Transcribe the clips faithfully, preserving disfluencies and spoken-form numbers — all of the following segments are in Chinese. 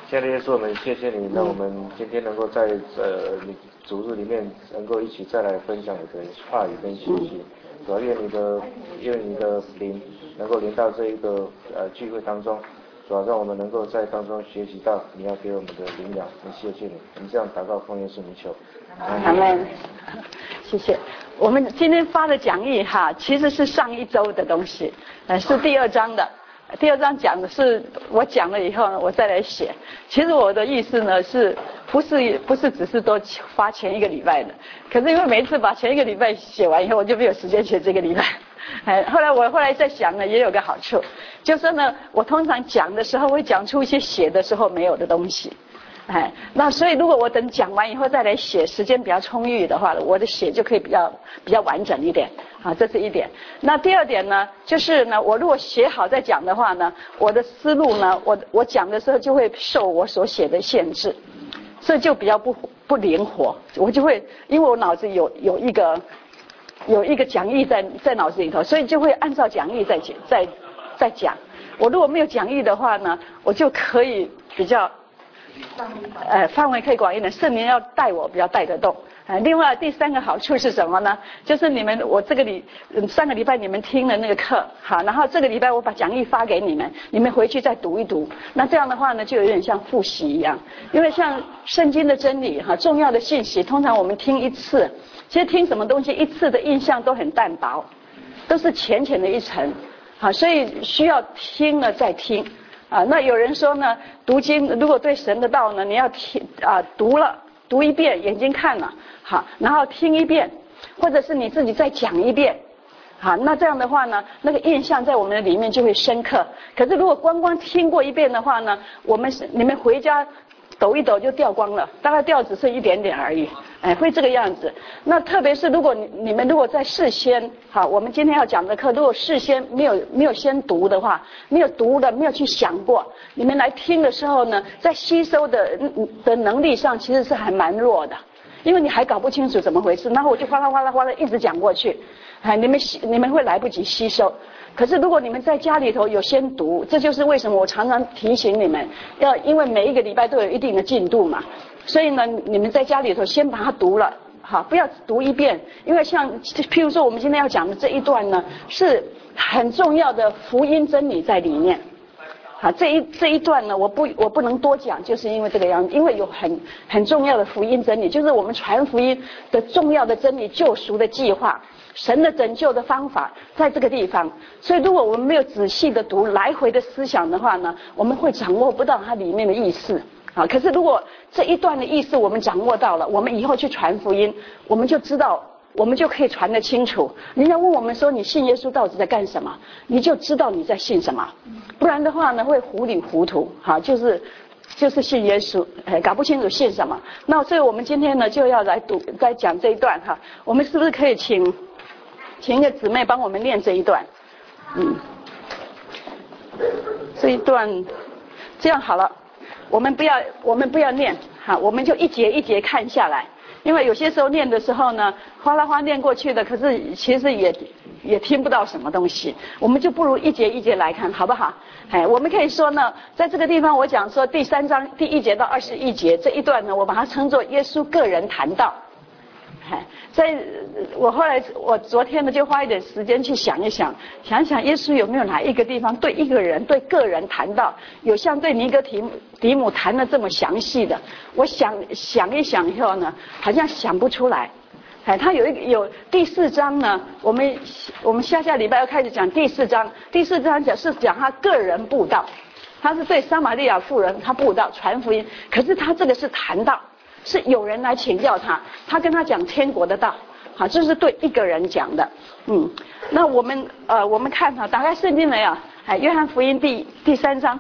亲爱的耶稣，我们谢谢你，让我们今天能够在呃你主日里面能够一起再来分享你的话语跟信息。主要愿你的愿你的灵能够临到这一个呃聚会当中，主要让我们能够在当中学习到你要给我们的灵粮。我们谢谢你，我们这样祷告奉耶稣名求。 阿门。谢谢。我们今天发的讲义哈，其实是上一周的东西，呃，是第二章的。第二章讲的是我讲了以后呢，我再来写。其实我的意思呢，是不是不是只是都发前一个礼拜的？可是因为每一次把前一个礼拜写完以后，我就没有时间写这个礼拜。哎，后来我后来在想呢，也有个好处，就是呢，我通常讲的时候会讲出一些写的时候没有的东西。哎，那所以如果我等讲完以后再来写，时间比较充裕的话，我的写就可以比较比较完整一点。啊，这是一点。那第二点呢，就是呢，我如果写好再讲的话呢，我的思路呢，我我讲的时候就会受我所写的限制，这就比较不不灵活。我就会因为我脑子有有一个有一个讲义在在脑子里头，所以就会按照讲义在在在讲。我如果没有讲义的话呢，我就可以比较。呃，范围可以广一点，圣灵要带我比较带得动。呃，另外第三个好处是什么呢？就是你们，我这个礼上个礼拜你们听了那个课，好，然后这个礼拜我把讲义发给你们，你们回去再读一读。那这样的话呢，就有点像复习一样。因为像圣经的真理哈，重要的信息，通常我们听一次，其实听什么东西一次的印象都很淡薄，都是浅浅的一层，好，所以需要听了再听。啊，那有人说呢，读经如果对神的道呢，你要听啊，读了读一遍，眼睛看了，好，然后听一遍，或者是你自己再讲一遍，好，那这样的话呢，那个印象在我们的里面就会深刻。可是如果光光听过一遍的话呢，我们你们回家抖一抖就掉光了，大概掉只剩一点点而已，哎，会这个样子。那特别是如果你你们如果在事先，好，我们今天要讲的课，如果事先没有没有先读的话，没有读的，没有去想过，你们来听的时候呢，在吸收的的能力上其实是还蛮弱的，因为你还搞不清楚怎么回事，然后我就哗啦哗啦哗啦一直讲过去，哎，你们你们会来不及吸收。可是如果你们在家里头有先读，这就是为什么我常常提醒你们要，因为每一个礼拜都有一定的进度嘛，所以呢，你们在家里头先把它读了，好，不要读一遍，因为像譬如说我们今天要讲的这一段呢，是很重要的福音真理在里面。好，这一这一段呢，我不我不能多讲，就是因为这个样子，因为有很很重要的福音真理，就是我们传福音的重要的真理，救赎的计划。神的拯救的方法在这个地方，所以如果我们没有仔细的读来回的思想的话呢，我们会掌握不到它里面的意思啊。可是如果这一段的意思我们掌握到了，我们以后去传福音，我们就知道，我们就可以传得清楚。人家问我们说你信耶稣到底在干什么，你就知道你在信什么，不然的话呢会糊里糊涂，哈，就是就是信耶稣，哎，搞不清楚信什么。那所以我们今天呢就要来读来讲这一段哈，我们是不是可以请？请一个姊妹帮我们念这一段，嗯，这一段这样好了，我们不要我们不要念哈，我们就一节一节看下来，因为有些时候念的时候呢，哗啦哗念过去的，可是其实也也听不到什么东西，我们就不如一节一节来看，好不好？哎，我们可以说呢，在这个地方我讲说第三章第一节到二十一节这一段呢，我把它称作耶稣个人谈道。所以我后来我昨天呢就花一点时间去想一想，想一想耶稣有没有哪一个地方对一个人对个人谈到有像对尼哥底母底母谈的这么详细的，我想想一想以后呢，好像想不出来。哎，他有一个有第四章呢，我们我们下下礼拜要开始讲第四章，第四章讲是讲他个人布道，他是对撒玛利亚妇人他布道传福音，可是他这个是谈道。是有人来请教他，他跟他讲天国的道，好，这是对一个人讲的，嗯，那我们呃，我们看哈，打开圣经没有？哎，约翰福音第第三章，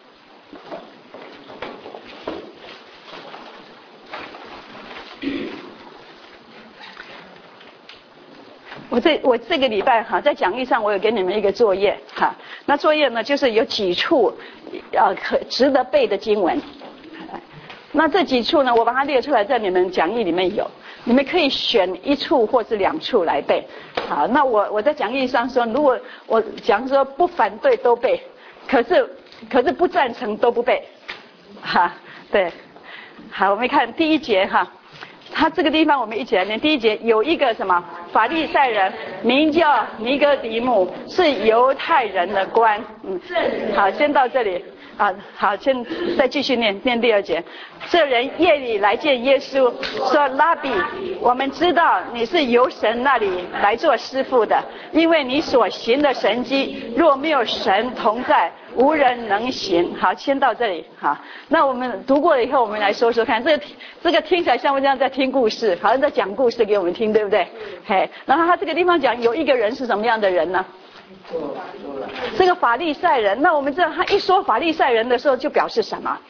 我这我这个礼拜哈，在讲义上我有给你们一个作业哈，那作业呢就是有几处呃可值得背的经文。那这几处呢，我把它列出来，在你们讲义里面有，你们可以选一处或是两处来背。好，那我我在讲义上说，如果我讲说不反对都背，可是可是不赞成都不背。 哈，对，好，我们看第一节哈，他这个地方我们一起来念。第一节有一个什么法利赛人，名叫尼哥底母，是犹太人的官。嗯，好，先到这里啊，好，先再继续念念第二节。这人夜里来见耶稣，说：拉比，我们知道你是由神那里来做师傅的，因为你所行的神迹，若没有神同在，无人能行。好，先到这里。好，那我们读过了以后，我们来说说看，这个这个听起来像不像在听故事，好像在讲故事给我们听，对不对？嘿，然后他这个地方讲有一个人是什么样的人呢？这个法利赛人。那我们知道他一说法利赛人的时候，就表示什么？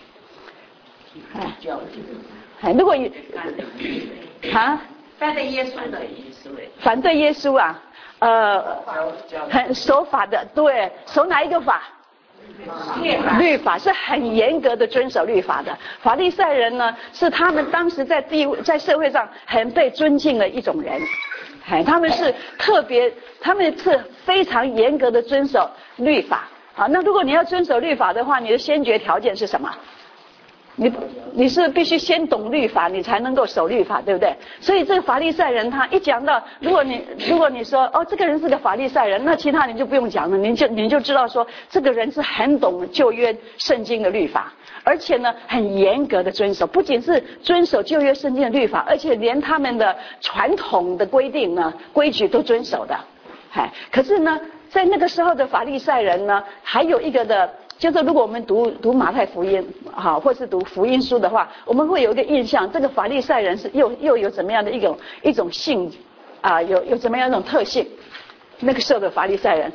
哎，如果啊， 反对耶稣的意思嘞？ 反对耶稣啊，呃，很守法的，对，守哪一个法？律法是很严格的遵守律法的。法利赛人呢，是他们当时在地在社会上很被尊敬的一种人，哎，他们是特别，他们是非常严格的遵守律法。好，那如果你要遵守律法的话，你的先决条件是什么？你你是必须先懂律法，你才能够守律法，对不对？所以这个法利赛人他一讲到，如果你如果你说哦这个人是个法利赛人，那其他你就不用讲了，你就你就知道说这个人是很懂旧约圣经的律法，而且呢很严格的遵守，不仅是遵守旧约圣经的律法，而且连他们的传统的规定呢规矩都遵守的。哎，可是呢在那个时候的法利赛人呢，还有一个的。就是如果我们读读马太福音好，或是读福音书的话，我们会有一个印象，这个法利赛人是又又有怎么样的一种一种性啊，有有怎么样一种特性？那个时候的法利赛人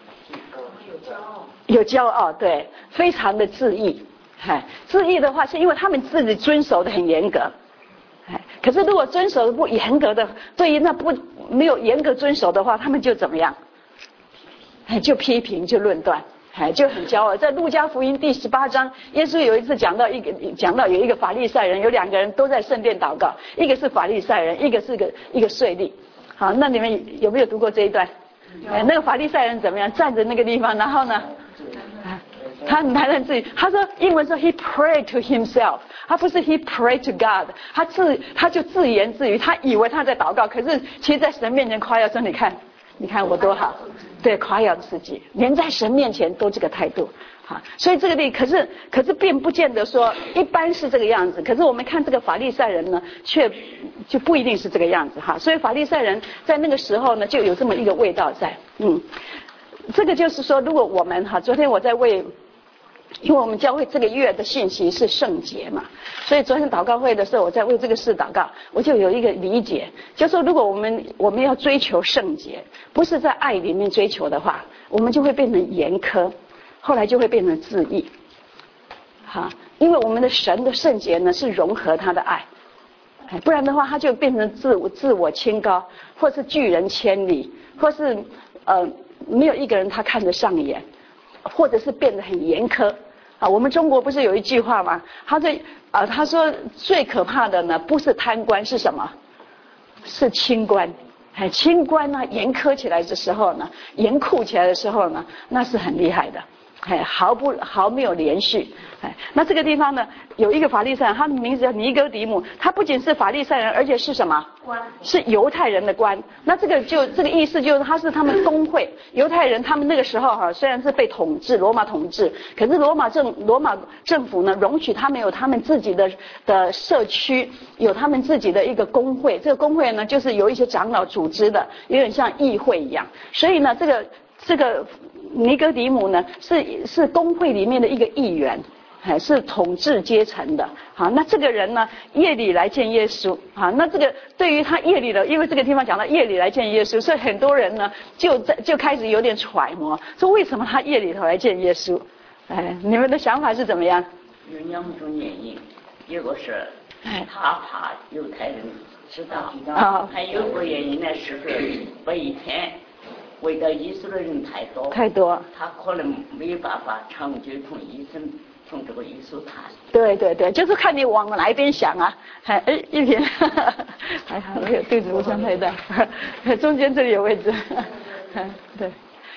有骄傲，对，非常的自义。哎，自义的话是因为他们自己遵守的很严格。哎，可是如果遵守的不严格的，对于那不没有严格遵守的话，他们就怎么样？哎，就批评，就论断。哎，就很骄傲。在路加福音第十八章，耶稣有一次讲到一个讲到有一个法利赛人，有两个人都在圣殿祷告，一个是法利赛人，一个是个一个税吏。好，那你们有没有读过这一段？哎，那个法利赛人怎么样？站在那个地方，然后呢，他谈谈自己，他说英文说 he prayed to himself， 他不是 he prayed to God， 他自他就自言自语，他以为他在祷告，可是其实在神面前夸耀说，你看。你看我多好，对，夸耀自己，连在神面前都这个态度，好，所以这个例，可是可是并不见得说一般是这个样子，可是我们看这个法利赛人呢，却就不一定是这个样子哈，所以法利赛人在那个时候呢，就有这么一个味道在，嗯，这个就是说，如果我们哈，昨天我在为。因为我们教会这个月的信息是圣洁嘛，所以昨天祷告会的时候，我在为这个事祷告，我就有一个理解，就是说如果我们我们要追求圣洁，不是在爱里面追求的话，我们就会变成严苛，后来就会变成自义，哈，因为我们的神的圣洁呢是融合他的爱，哎，不然的话他就变成自我自我清高，或是拒人千里，或是呃没有一个人他看得上眼。或者是变得很严苛啊！我们中国不是有一句话吗？他说啊，他说最可怕的呢，不是贪官，是什么？是清官。哎，清官呢，严苛起来的时候呢，严酷起来的时候呢，那是很厉害的。哎，毫不毫没有连续。哎，那这个地方呢，有一个法利赛人，他的名字叫尼哥底母，他不仅是法利赛人，而且是什么？官，是犹太人的官。那这个就这个意思就是，他是他们工会犹太人，他们那个时候哈、啊，虽然是被统治罗马统治，可是罗马政罗马政府呢，容许他们有他们自己的的社区，有他们自己的一个工会。这个工会呢，就是由一些长老组织的，有点像议会一样。所以呢，这个这个尼哥底母呢，是是工会里面的一个议员。还是统治阶层的，好，那这个人呢，夜里来见耶稣，好，那这个对于他夜里的，因为这个地方讲到夜里来见耶稣，所以很多人呢就在就开始有点揣摩，说为什么他夜里头来见耶稣？哎，你们的想法是怎么样？ 有两种原因，一个是他怕犹太人知道， 啊， 还有个原因呢是这一天为了耶稣的人太多， 太多， 他可能没有办法长久同医生。从这个耶稣谈， 对对对，就是看你往哪一边想啊。哎哎，一平，还好，没有肚子不算太大，中间这里有位置。对，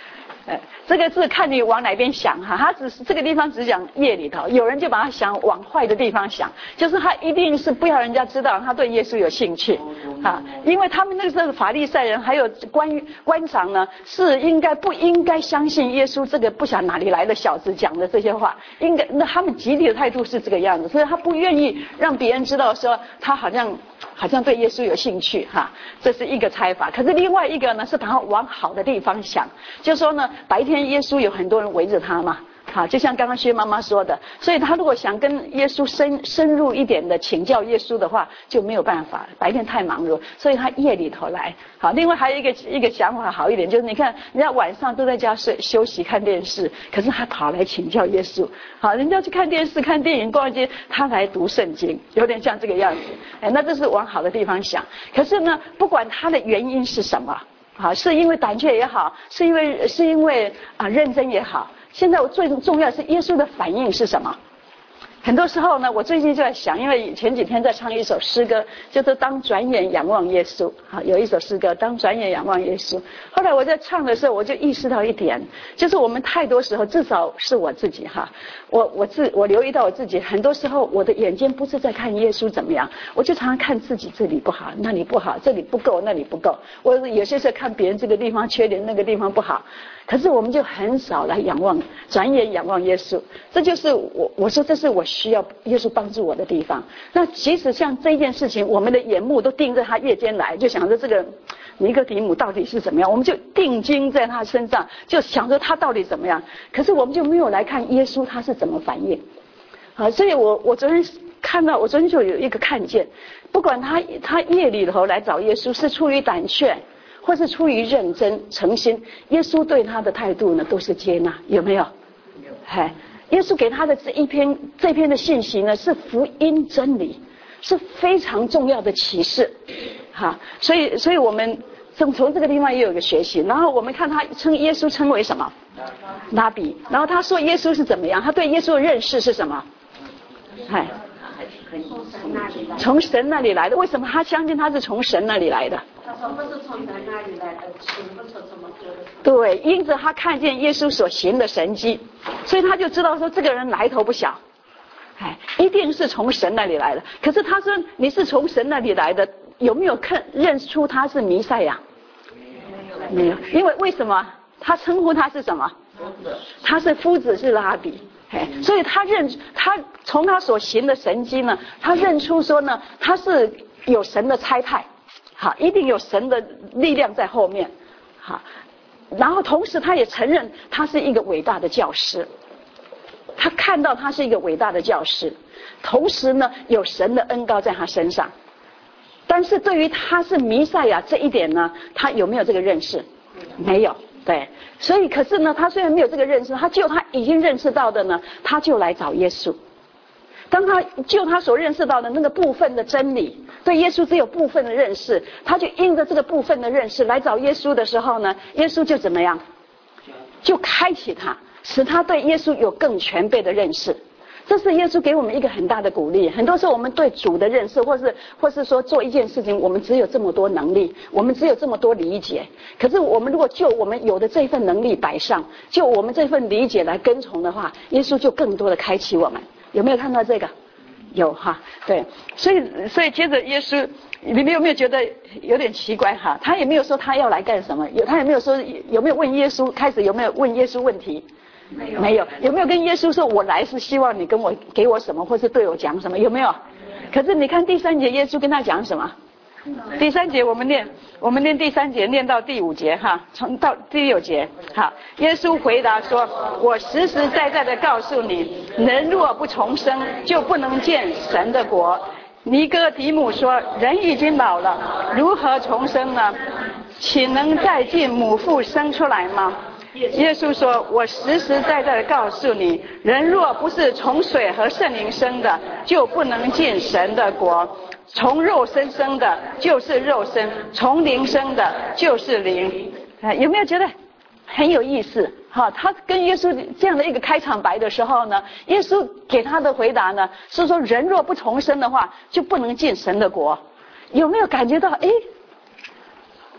呃，这个是看你往哪边想哈，他只是这个地方只讲夜里头，有人就把他想往坏的地方想，就是他一定是不要人家知道他对耶稣有兴趣啊，因为他们那个时候法利赛人还有官官长呢，是应该不应该相信耶稣这个不晓得哪里来的小子讲的这些话，应该那他们集体的态度是这个样子，所以他不愿意让别人知道说他好像好像对耶稣有兴趣哈，这是一个猜法。可是另外一个呢，是把他往好的地方想，就说呢，白天耶稣有很多人围着他嘛，好，就像刚刚薛妈妈说的，所以他如果想跟耶稣深深入一点的请教耶稣的话，就没有办法，白天太忙碌，所以他夜里头来。好，另外还有一个一个想法好一点，就是你看人家晚上都在家睡休息看电视，可是他跑来请教耶稣。好，人家去看电视看电影逛街，他来读圣经，有点像这个样子。哎，那这是往好的地方想。可是呢，不管他的原因是什么，好，是因为胆怯也好，是因为是因为啊认真也好，现在我最重要的是耶稣的反应是什么？很多时候呢，我最近就在想，因为前几天在唱一首诗歌，就是当转眼仰望耶稣。好，有一首诗歌，当转眼仰望耶稣。后来我在唱的时候，我就意识到一点，就是我们太多时候，至少是我自己哈，我我自我留意到我自己，很多时候我的眼睛不是在看耶稣怎么样，我就常常看自己这里不好，那里不好，这里不够，那里不够。我有些时候看别人这个地方缺点，那个地方不好。可是我们就很少来仰望，转眼仰望耶稣，这就是我我说这是我需要耶稣帮助我的地方。那即使像这件事情，我们的眼目都盯着他夜间来，就想着这个尼哥底母到底是怎么样，我们就定睛在他身上，就想着他到底怎么样。可是我们就没有来看耶稣他是怎么反应。好，所以我我昨天看到，我昨天就有一个看见，不管他他夜里头来找耶稣是出于胆怯，或是出于认真诚心，耶稣对他的态度呢都是接纳，有没有？有。嘿，耶稣给他的这一篇这篇的信息呢是福音真理，是非常重要的启示。哈，所以所以我们从从这个地方也有一个学习。然后我们看他称耶稣称为什么？拉比。然后他说耶稣是怎么样？他对耶稣的认识是什么？嗨，从神那里来的。为什么他相信他是从神那里来的？ 他说不是从神那里来的，行不出什么歌。 对，因着他看见耶稣所行的神迹，所以他就知道说这个人来头不小，哎，一定是从神那里来的。可是他说你是从神那里来的，有没有看认出他是弥赛亚？没有，因为为什么？他称呼他是什么？他是夫子，是拉比。哎，所以他认他从他所行的神迹呢，他认出说呢，他是有神的差派。好，一定有神的力量在后面。好，然后同时他也承认他是一个伟大的教师，他看到他是一个伟大的教师，同时呢有神的恩膏在他身上。但是对于他是弥赛亚这一点呢，他有没有这个认识？没有。对，所以可是呢，他虽然没有这个认识，他就他已经认识到的呢，他就来找耶稣。当他就他所认识到的那个部分的真理，对耶稣只有部分的认识，他就因着这个部分的认识来找耶稣的时候呢，耶稣就怎么样？就开启他，使他对耶稣有更全备的认识。这是耶稣给我们一个很大的鼓励。很多时候我们对主的认识，或是或是说做一件事情，我们只有这么多能力，我们只有这么多理解。可是我们如果就我们有的这份能力摆上，就我们这份理解来跟从的话，耶稣就更多的开启我们。有没有看到这个？有哈，对，所以所以接着耶稣，你们有没有觉得有点奇怪哈？他也没有说他要来干什么，有他也没有说有没有问耶稣，开始有没有问耶稣问题？没有。没有。有没有跟耶稣说我来是希望你跟我给我什么，或是对我讲什么？有没有？可是你看第三节，耶稣跟他讲什么？第三节我们念，我们念第三节，念到第五节哈，从到第六节。好，耶稣回答说：“我实实在在的告诉你，人若不重生，就不能见神的国。”尼哥底母说：“人已经老了，如何重生呢？岂能再进母腹生出来吗？”耶稣说：“我实实在在的告诉你，人若不是从水和圣灵生的，就不能进神的国。从肉身生的就是肉身，从灵生的就是灵。”啊，有没有觉得很有意思？哈，他跟耶稣这样的一个开场白的时候呢，耶稣给他的回答呢是说，人若不重生的话，就不能进神的国。有没有感觉到？哎，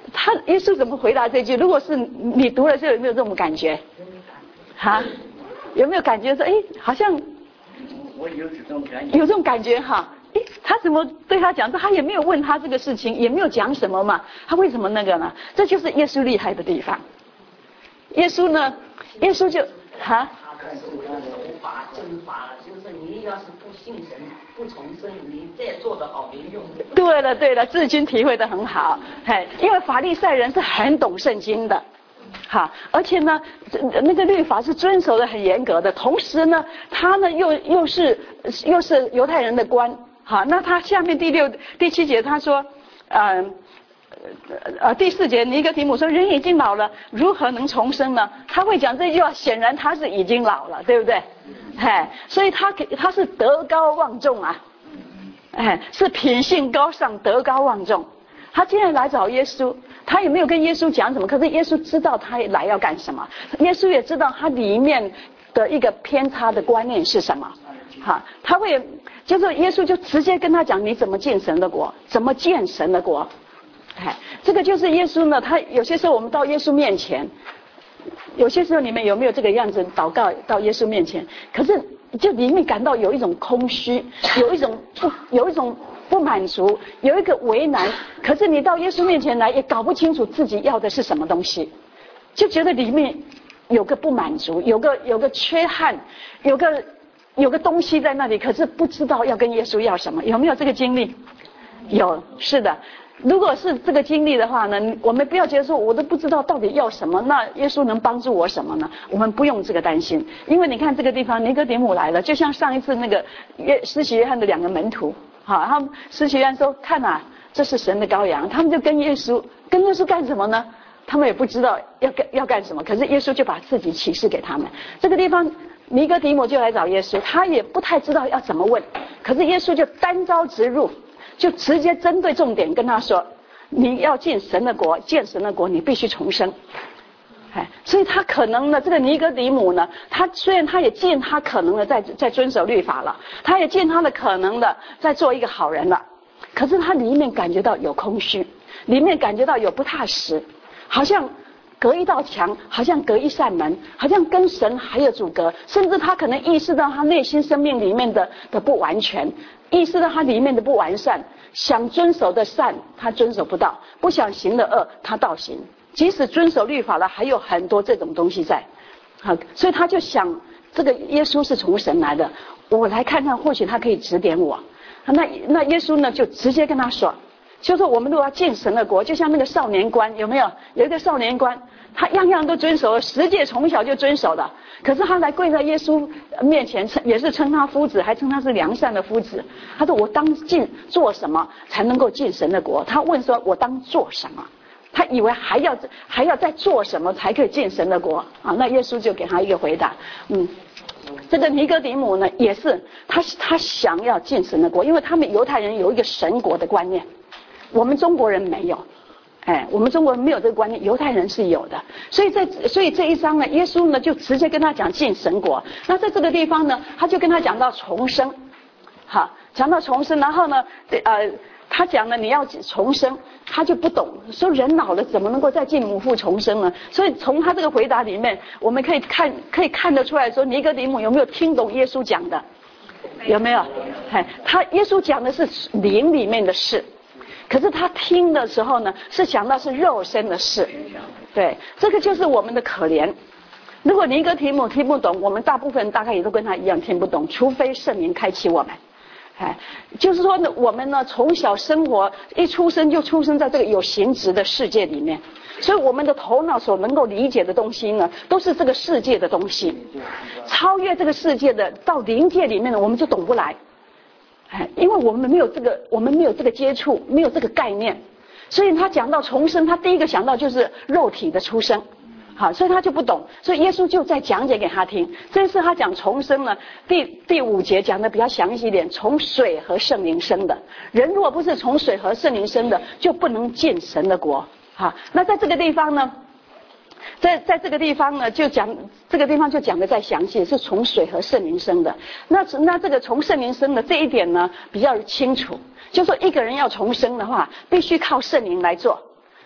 他耶稣怎么回答这句？如果是你读了之后有没有这种感觉？哈，有没有感觉说，哎，好像我有这种感觉， 有这种感觉哈？哎，他怎么对他讲？他也没有问他这个事情，也没有讲什么嘛，他为什么那个呢？这就是耶稣厉害的地方。耶稣呢，耶稣就哈。 他是无法真法了，就是你要是不信神、不重生，你再做得好没用。 对了对了，志军体会得很好，嘿，因为法利赛人是很懂圣经的，好，而且呢，那个律法是遵守的很严格的，同时呢，他呢又又是又是犹太人的官，好，那他下面第六第七节他说，嗯、呃。呃，第四节尼哥底母说：“人已经老了，如何能重生呢？”他会讲这句话，显然他是已经老了，对不对？哎，所以他他是德高望重啊，哎，是品性高尚，德高望重。他今天来找耶稣，他也没有跟耶稣讲什么，可是耶稣知道他来要干什么，耶稣也知道他里面的一个偏差的观念是什么。好，他会就是耶稣就直接跟他讲，你怎么进神的国，怎么见神的国。哎，这个就是耶稣呢。他有些时候我们到耶稣面前，有些时候你们有没有这个样子祷告到耶稣面前？可是就里面感到有一种空虚，有一种不有一种不满足，有一个为难。可是你到耶稣面前来，也搞不清楚自己要的是什么东西，就觉得里面有个不满足，有个有个缺憾，有个有个东西在那里，可是不知道要跟耶稣要什么。有没有这个经历？有，是的。如果是这个经历的话呢，我们不要觉得说我都不知道到底要什么，那耶稣能帮助我什么呢？我们不用这个担心，因为你看这个地方尼哥底母来了，就像上一次那个约施洗约翰的两个门徒，好，他们施洗约翰说看啊，这是神的羔羊，他们就跟耶稣跟耶稣干什么呢？他们也不知道要干要干什么，可是耶稣就把自己启示给他们。这个地方尼哥底母就来找耶稣，他也不太知道要怎么问，可是耶稣就单刀直入。就直接针对重点跟他说，你要进神的国，见神的国，你必须重生。哎，所以他可能呢，这个尼哥底母呢，他虽然他也尽他可能的在在遵守律法了，他也尽他的可能的在做一个好人了，可是他里面感觉到有空虚，里面感觉到有不踏实，好像隔一道墙，好像隔一扇门，好像跟神还有阻隔，甚至他可能意识到他内心生命里面的的不完全，意识到他里面的不完善，想遵守的善他遵守不到，不想行的恶他倒行，即使遵守律法了，还有很多这种东西在。好，所以他就想，这个耶稣是从神来的，我来看看，或许他可以指点我。那那耶稣呢，就直接跟他说。就说我们如果要进神的国，就像那个少年官，有没有？有一个少年官，他样样都遵守，十诫从小就遵守的。可是他来跪在耶稣面前，也是称他夫子，还称他是良善的夫子。他说：“我当进做什么才能够进神的国？”他问说：“我当做什么？”他以为还要还要再做什么才可以进神的国啊？那耶稣就给他一个回答，嗯。这个尼哥底母呢，也是他他想要进神的国，因为他们犹太人有一个神国的观念。我们中国人没有，哎，我们中国人没有这个观念，犹太人是有的。所以在所以这一章呢，耶稣呢就直接跟他讲进神国。那在这个地方呢，他就跟他讲到重生，好，讲到重生，然后呢，呃，他讲了你要重生，他就不懂，说人老了怎么能够再进母腹重生呢？所以从他这个回答里面，我们可以看可以看得出来说，尼哥底母有没有听懂耶稣讲的？有没有？哎，他耶稣讲的是灵里面的事。可是他听的时候呢，是想到是肉身的事，对，这个就是我们的可怜。如果尼哥底母听不懂，我们大部分人大概也都跟他一样听不懂，除非圣灵开启我们。哎，就是说呢，我们呢从小生活，一出生就出生在这个有形质的世界里面，所以我们的头脑所能够理解的东西呢，都是这个世界的东西。超越这个世界的，到灵界里面呢，我们就懂不来。哎，因为我们没有这个，我们没有这个接触，没有这个概念，所以他讲到重生，他第一个想到就是肉体的出生，好，所以他就不懂，所以耶稣就在讲解给他听。这次他讲重生呢，第第五节讲的比较详细一点，从水和圣灵生的人，如果不是从水和圣灵生的，就不能进神的国。好，那在这个地方呢？在在这个地方呢，就讲这个地方就讲的再详细，是从水和圣灵生的。那那这个从圣灵生的这一点呢，比较清楚，就说一个人要重生的话，必须靠圣灵来做。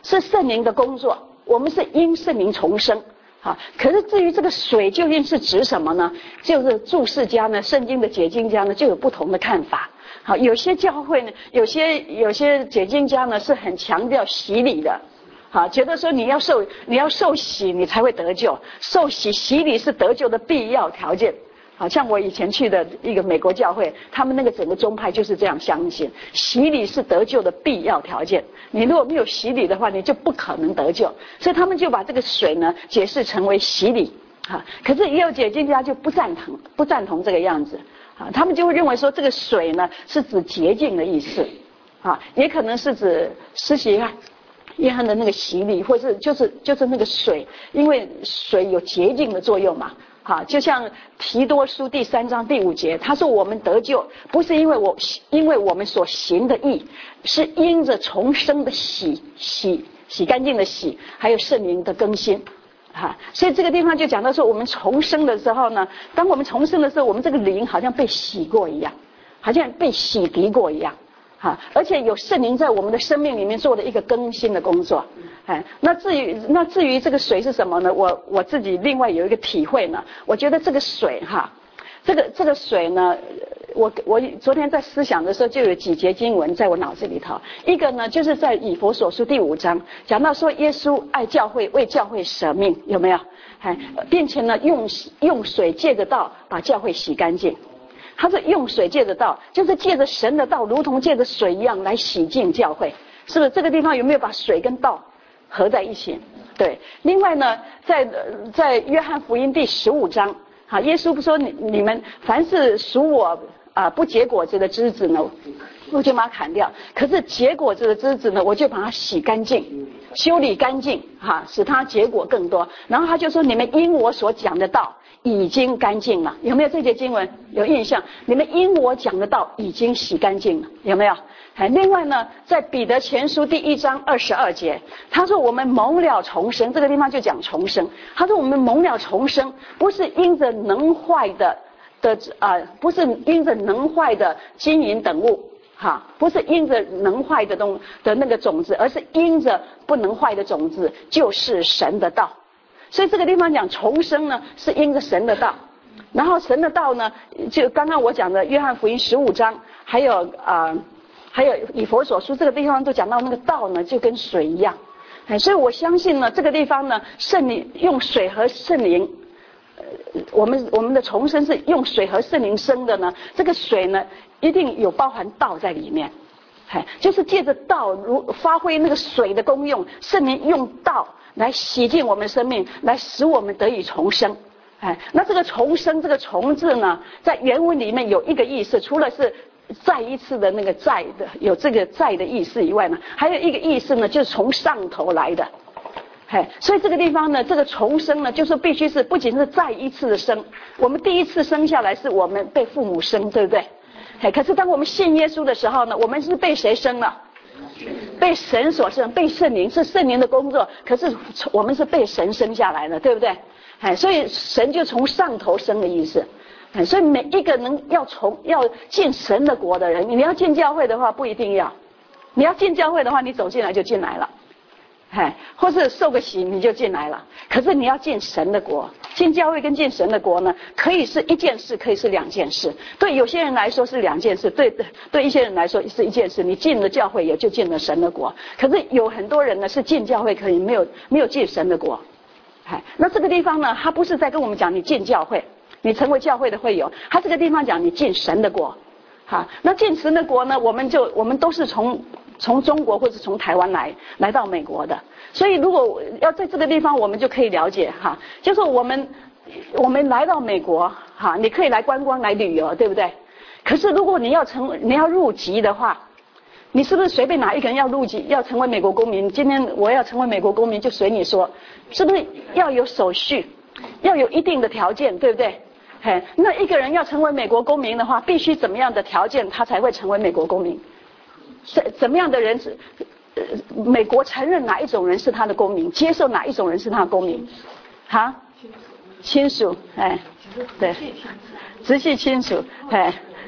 是圣灵的工作，我们是因圣灵重生。好，可是至于这个水究竟是指什么呢？就是注释家呢，圣经的解经家呢就有不同的看法。好，有些教会呢，有些有些解经家呢是很强调洗礼的。好，觉得说你要受你要受洗你才会得救，受洗洗礼是得救的必要条件。好像我以前去的一个美国教会，他们那个整个宗派就是这样相信，洗礼是得救的必要条件。你如果没有洗礼的话，你就不可能得救。所以他们就把这个水呢解释成为洗礼。啊，可是也有解经家就不赞同，不赞同这个样子。啊，他们就会认为说这个水呢是指洁净的意思。啊，也可能是指施洗约翰的那个洗礼，或是就是就是那个水，因为水有洁净的作用嘛。好，就像提多书第三章第五节，他说我们得救不是因为我因为我们所行的义，是因着重生的洗洗洗干净的洗，还有圣灵的更新。啊，所以这个地方就讲到说，我们重生的时候呢，当我们重生的时候，我们这个灵好像被洗过一样，好像被洗涤过一样。啊，而且有圣灵在我们的生命里面做了一个更新的工作。哎，那至于那至于这个水是什么呢？我我自己另外有一个体会呢，我觉得这个水哈，这个这个水呢，我我昨天在思想的时候就有几节经文在我脑子里头。一个呢就是在以弗所书第五章讲到说，耶稣爱教会，为教会舍命，有没有？哎，并且呢用用水借着道把教会洗干净。他是用水借着道，就是借着神的道，如同借着水一样来洗净教会，是不是？这个地方有没有把水跟道合在一起？对。另外呢，在在约翰福音第十五章，啊，耶稣不说你你们凡是属我啊、呃、不结果子的枝子呢，我就把它砍掉；可是结果子的枝子呢，我就把它洗干净、修理干净，哈、啊，使它结果更多。然后他就说：你们因我所讲的道已经干净了，有没有这节经文有印象？你们因我讲的道已经洗干净了，有没有？哎，另外呢，在彼得前书第一章二十二节，他说我们蒙了重生，这个地方就讲重生。他说我们蒙了重生，不是因着能坏的的啊、呃，不是因着能坏的金银等物，哈，不是因着能坏的东的那个种子，而是因着不能坏的种子，就是神的道。所以这个地方讲重生呢，是因着神的道，然后神的道呢，就刚刚我讲的约翰福音十五章，还有啊、呃，还有以弗所书这个地方都讲到那个道呢，就跟水一样，哎，所以我相信呢，这个地方呢，圣灵用水和圣灵，呃，我们我们的重生是用水和圣灵生的呢，这个水呢，一定有包含道在里面，哎，就是借着道如发挥那个水的功用，圣灵用道来洗净我们生命，来使我们得以重生。哎，那这个重生这个重字呢，在原文里面有一个意思，除了是再一次的那个再的有这个再的意思以外呢，还有一个意思呢，就是从上头来的。哎，所以这个地方呢，这个重生呢，就是必须是不仅是再一次的生，我们第一次生下来是我们被父母生，对不对？哎，可是当我们信耶稣的时候呢，我们是被谁生了？被神所生，被圣灵，是圣灵的工作，可是我们是被神生下来的，对不对？哎，所以神就从上头生的意思。哎，所以每一个能要从要进神的国的人，你要进教会的话不一定要，你要进教会的话，你走进来就进来了，哎，或是受个洗你就进来了。可是你要进神的国，进教会跟进神的国呢，可以是一件事，可以是两件事。对有些人来说是两件事，对对一些人来说是一件事。你进了教会也就进了神的国。可是有很多人呢是进教会可以没有没有进神的国。哎，那这个地方呢，他不是在跟我们讲你进教会，你成为教会的会友，他这个地方讲你进神的国。好，那进神的国呢，我们就我们都是从从中国或者从台湾来来到美国的。所以如果要在这个地方，我们就可以了解哈，就是我们我们来到美国哈，你可以来观光来旅游，对不对？可是如果你要成你要入籍的话，你是不是随便哪一个人要入籍要成为美国公民？今天我要成为美国公民就随你说，是不是要有手续，要有一定的条件，对不对？嘿，那一个人要成为美国公民的话，必须怎么样的条件他才会成为美国公民？怎怎么样的人是？呃，美国承认哪一种人是他的公民，接受哪一种人是他的公民？哈，亲属，哎，对，直系亲属，哎，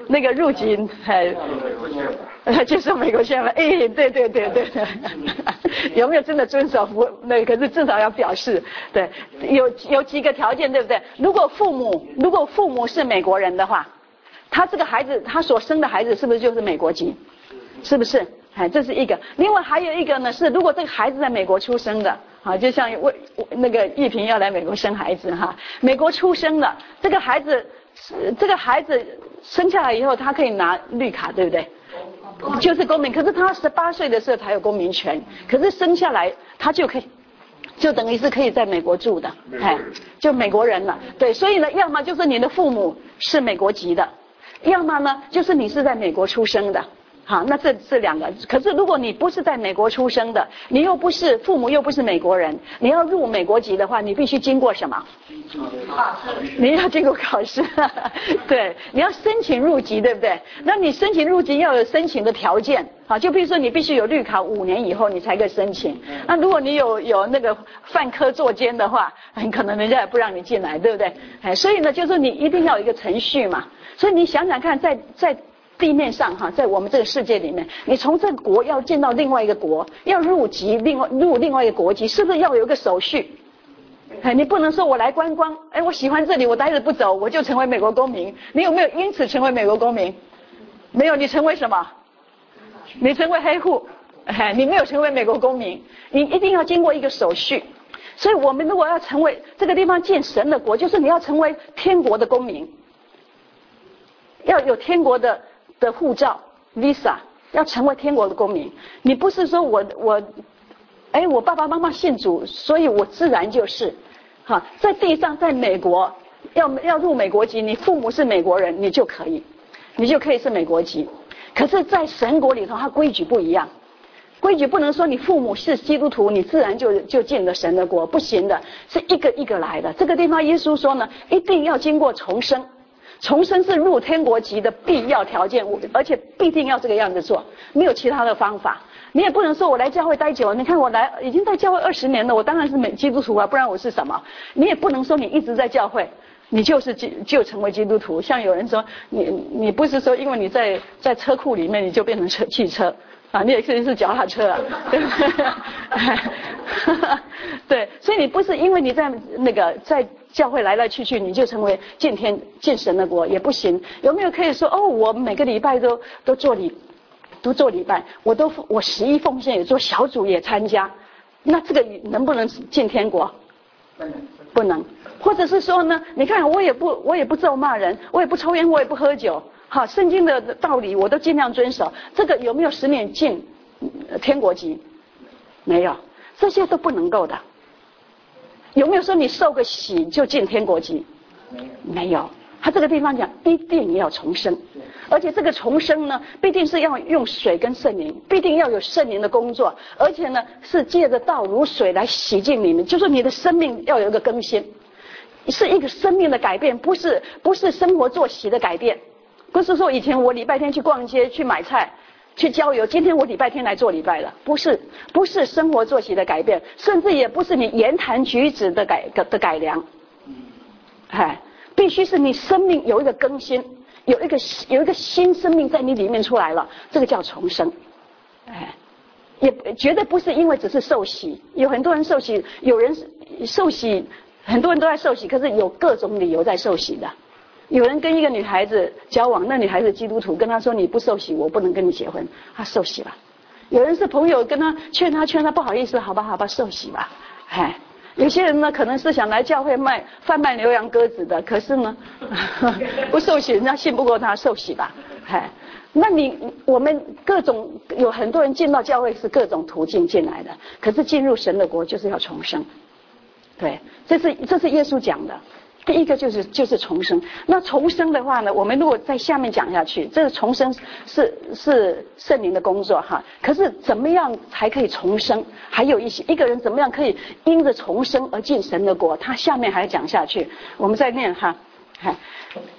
那个入籍，哎，接受美国宪法，哎，对对对对，有没有真的遵守不？那可是至少要表示，对，有有几个条件，对不对？如果父母如果父母是美国人的话，他这个孩子他所生的孩子是不是就是美国籍？是不是？哎，这是一个。另外还有一个呢是，如果这个孩子在美国出生的，啊，就像我那个玉萍要来美国生孩子哈，美国出生的这个孩子，这个孩子生下来以后，他可以拿绿卡，对不对？就是公民。可是他十八岁的时候才有公民权，可是生下来他就可以，就等于是可以在美国住的，哎，就美国人了。对，所以呢，要么就是你的父母是美国籍的，要么呢就是你是在美国出生的。好，那这是两个。可是如果你不是在美国出生的，你又不是父母又不是美国人，你要入美国籍的话，你必须经过什么？你要经过考试。对，你要申请入籍，对不对？那你申请入籍要有申请的条件。好，就比如说你必须有绿卡五年以后你才可以申请。那如果你有有那个犯科作奸的话，很可能人家也不让你进来，对不对？哎，所以呢，就是你一定要有一个程序嘛。所以你想想看，在在地面上哈，在我们这个世界里面，你从这个国要进到另外一个国，要入籍，另外入另外一个国籍，是不是要有一个手续？哎，你不能说我来观光，哎，我喜欢这里，我待着不走，我就成为美国公民。你有没有因此成为美国公民？没有，你成为什么？你成为黑户，哎，你没有成为美国公民，你一定要经过一个手续。所以我们如果要成为这个地方见神的国，就是你要成为天国的公民，要有天国的。的护照 Visa 要成为天国的公民，你不是说我我，哎，我爸爸妈妈信主，所以我自然就是，哈，在地上在美国要要入美国籍，你父母是美国人，你就可以，你就可以是美国籍。可是，在神国里头，它规矩不一样，规矩不能说你父母是基督徒，你自然就就进了神的国，不行的，是一个一个来的。这个地方耶稣说呢，一定要经过重生。重生是入天国籍的必要条件，而且必定要这个样子做，没有其他的方法。你也不能说我来教会待久了，你看我来已经在教会二十年了，我当然是美基督徒啊，不然我是什么？你也不能说你一直在教会，你就是就成为基督徒。像有人说，你你不是说因为你在在车库里面你就变成车汽车啊，你也可以是脚踏车啊，对不对？对，所以你不是因为你在那个在。教会来来去去，你就成为见天见神的国也不行。有没有可以说哦，我每个礼拜都都做礼，都做礼拜，我都我十一奉献也做小组也参加，那这个能不能进天国？不能，不能。或者是说呢，你看我也不我也不咒骂人，我也不抽烟，我也不喝酒，好，圣经的道理我都尽量遵守，这个有没有使你进天国籍？没有，这些都不能够的。有没有说你受个洗就进天国籍？没有。他这个地方讲一定要重生，而且这个重生呢，必定是要用水跟圣灵，必定要有圣灵的工作，而且呢是借着道如水来洗净你们，就是你的生命要有一个更新，是一个生命的改变，不是不是生活作息的改变，不是说以前我礼拜天去逛街去买菜。去郊游，今天我礼拜天来做礼拜了，不是，不是生活作息的改变，甚至也不是你言谈举止的改的改良，哎，必须是你生命有一个更新，有一个有一个新生命在你里面出来了，这个叫重生，哎，也绝对不是因为只是受洗，有很多人受洗，有人受洗，很多人都在受洗，可是有各种理由在受洗的。有人跟一个女孩子交往，那女孩子基督徒，跟他说你不受洗我不能跟你结婚，他受洗了。有人是朋友跟他劝他劝他不好意思，好吧好吧受洗吧。哎，有些人呢可能是想来教会卖贩卖牛羊鸽子的，可是呢不受洗，人家信不过他，受洗吧。哎，那你我们各种有很多人进到教会是各种途径进来的，可是进入神的国就是要重生。对，这是这是耶稣讲的。第一个就是就是重生。那重生的话呢，我们如果在下面讲下去，这个重生是是圣灵的工作哈。可是怎么样才可以重生？还有一些一个人怎么样可以因着重生而进神的国？他下面还讲下去，我们再念哈。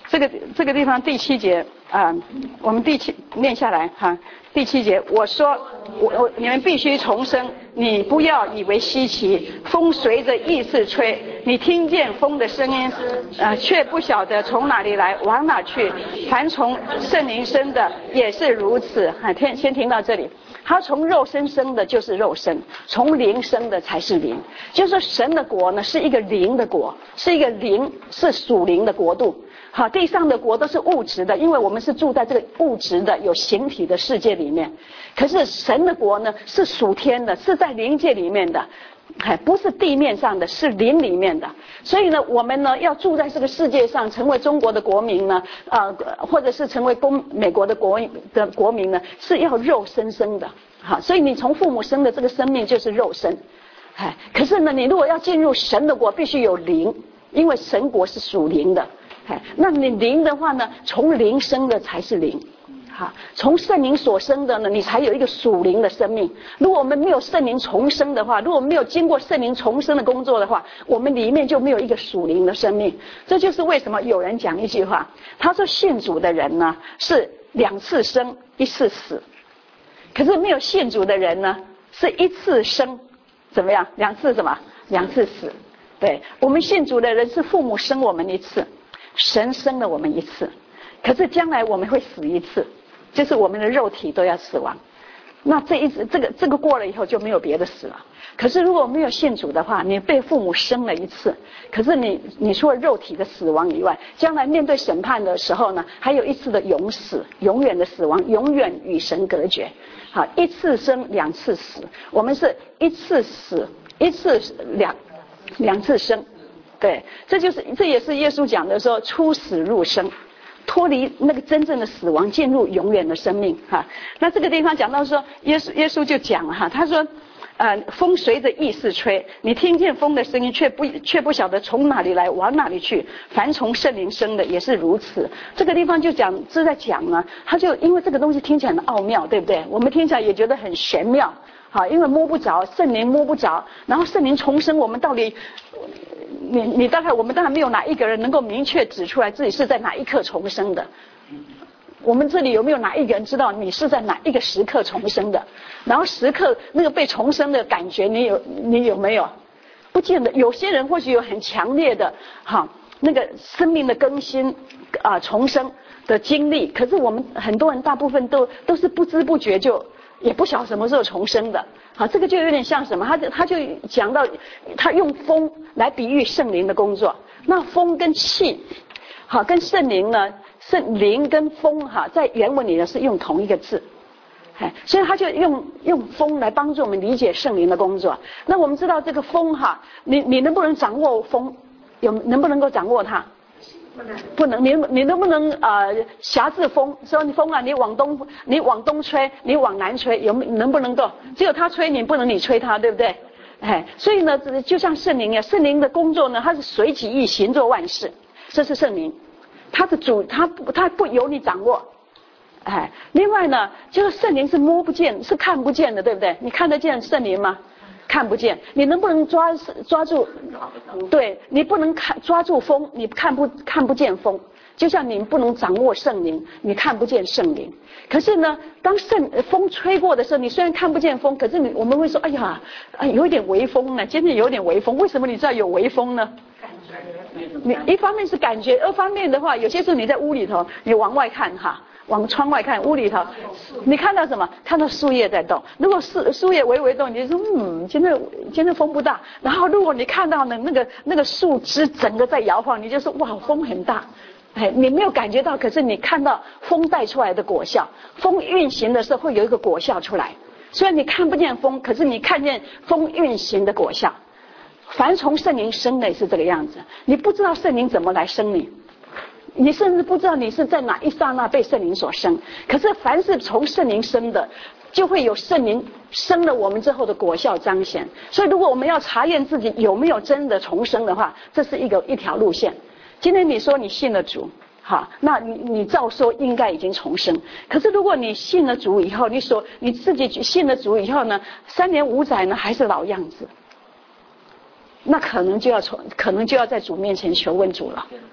这个这个地方第七节啊、呃，我们第七念下来哈。第七节，我说我我你们必须重生，你不要以为稀奇，风随着意思吹，你听见风的声音，呃，却不晓得从哪里来，往哪去。凡从圣灵生的也是如此。啊，先先听到这里。他从肉身生的就是肉身，从灵生的才是灵。就是说神的国呢是一个灵的国，是一个灵，是属灵的国度。好，地上的国都是物质的，因为我们是住在这个物质的有形体的世界里面。可是神的国呢是属天的，是在灵界里面的，哎，不是地面上的，是灵里面的。所以呢，我们呢要住在这个世界上，成为中国的国民呢，呃，或者是成为公美国的国的国民呢，是要肉身生的。好，所以你从父母生的这个生命就是肉身。哎，可是呢，你如果要进入神的国，必须有灵，因为神国是属灵的。哎，那你灵的话呢，从灵生的才是灵。好，从圣灵所生的呢，你才有一个属灵的生命。如果我们没有圣灵重生的话，如果没有经过圣灵重生的工作的话，我们里面就没有一个属灵的生命。这就是为什么有人讲一句话，他说信主的人呢是两次生一次死，可是没有信主的人呢是一次生怎么样，两次什么，两次死。对，我们信主的人是父母生我们一次，神生了我们一次，可是将来我们会死一次，就是我们的肉体都要死亡。那这一次这个这个过了以后就没有别的死了。可是如果没有信主的话，你被父母生了一次，可是你你除了肉体的死亡以外，将来面对审判的时候呢，还有一次的永死，永远的死亡，永远与神隔绝。好，一次生两次死，我们是一次死一次两两次生。对，这就是这也是耶稣讲的说出死入生，脱离那个真正的死亡，进入永远的生命哈。那这个地方讲到说，耶稣耶稣就讲了哈，他说，呃，风随着意思吹，你听见风的声音，却不却不晓得从哪里来，往哪里去。凡从圣灵生的也是如此。这个地方就讲是在讲呢，他就因为这个东西听起来很奥妙，对不对？我们听起来也觉得很玄妙。好，因为摸不着，圣灵摸不着，然后圣灵重生，我们到底，你你大概我们当然没有哪一个人能够明确指出来自己是在哪一刻重生的。我们这里有没有哪一个人知道你是在哪一个时刻重生的？然后时刻那个被重生的感觉，你有你有没有？不见得，有些人或许有很强烈的哈那个生命的更新啊、呃、重生的经历，可是我们很多人大部分都都是不知不觉就。也不晓得什么时候重生的。好，这个就有点像什么，他就他就讲到他用风来比喻圣灵的工作。那风跟气好跟圣灵呢，圣灵跟风哈在原文里呢是用同一个字，哎，所以他就用用风来帮助我们理解圣灵的工作。那我们知道这个风哈，你你能不能掌握风？有能不能够掌握它？不能，你你能不能呃辖制风？说你风啊，你往东，你往东吹，你往南吹，有能不能够？只有他吹你，不能你吹他，对不对？哎，所以呢，就像圣灵一样，圣灵的工作呢，它是随己意行做万事，这是圣灵，它的主，它不，它不由你掌握。哎，另外呢，就是圣灵是摸不见，是看不见的，对不对？你看得见圣灵吗？看不见，你能不能抓抓住？对，你不能看抓住风，你看不看不见风，就像你不能掌握圣灵，你看不见圣灵。可是呢，当圣风吹过的时候，你虽然看不见风，可是你我们会说，哎呀，啊有一点微风呢，今天有点微风，为什么你知道有微风呢？你一方面是感觉，二方面的话，有些时候你在屋里头，你往外看哈。往窗外看，屋里头，你看到什么？看到树叶在动。如果树树叶微微动，你就说嗯，今天今天风不大。然后如果你看到呢，那个那个树枝整个在摇晃，你就说哇，风很大。哎，你没有感觉到，可是你看到风带出来的果效。风运行的时候会有一个果效出来。虽然你看不见风，可是你看见风运行的果效。凡从圣灵生的也是这个样子。你不知道圣灵怎么来生你。你甚至不知道你是在哪一刹那被圣灵所生，可是凡是从圣灵生的，就会有圣灵生了我们之后的果效彰显。所以如果我们要查验自己有没有真的重生的话，这是一个一条路线。今天你说你信了主，好，那你你照说应该已经重生。可是如果你信了主以后，你说你自己信了主以后呢，三年五载呢还是老样子，那可能就要从可能就要在主面前求问主了。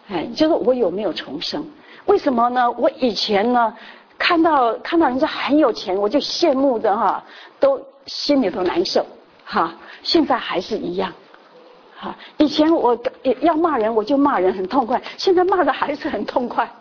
哎，就是我有没有重生？为什么呢？我以前呢，看到看到人家很有钱，我就羡慕的哈，都心里头难受哈。现在还是一样。哈，以前我要骂人我就骂人很痛快，现在骂的还是很痛快。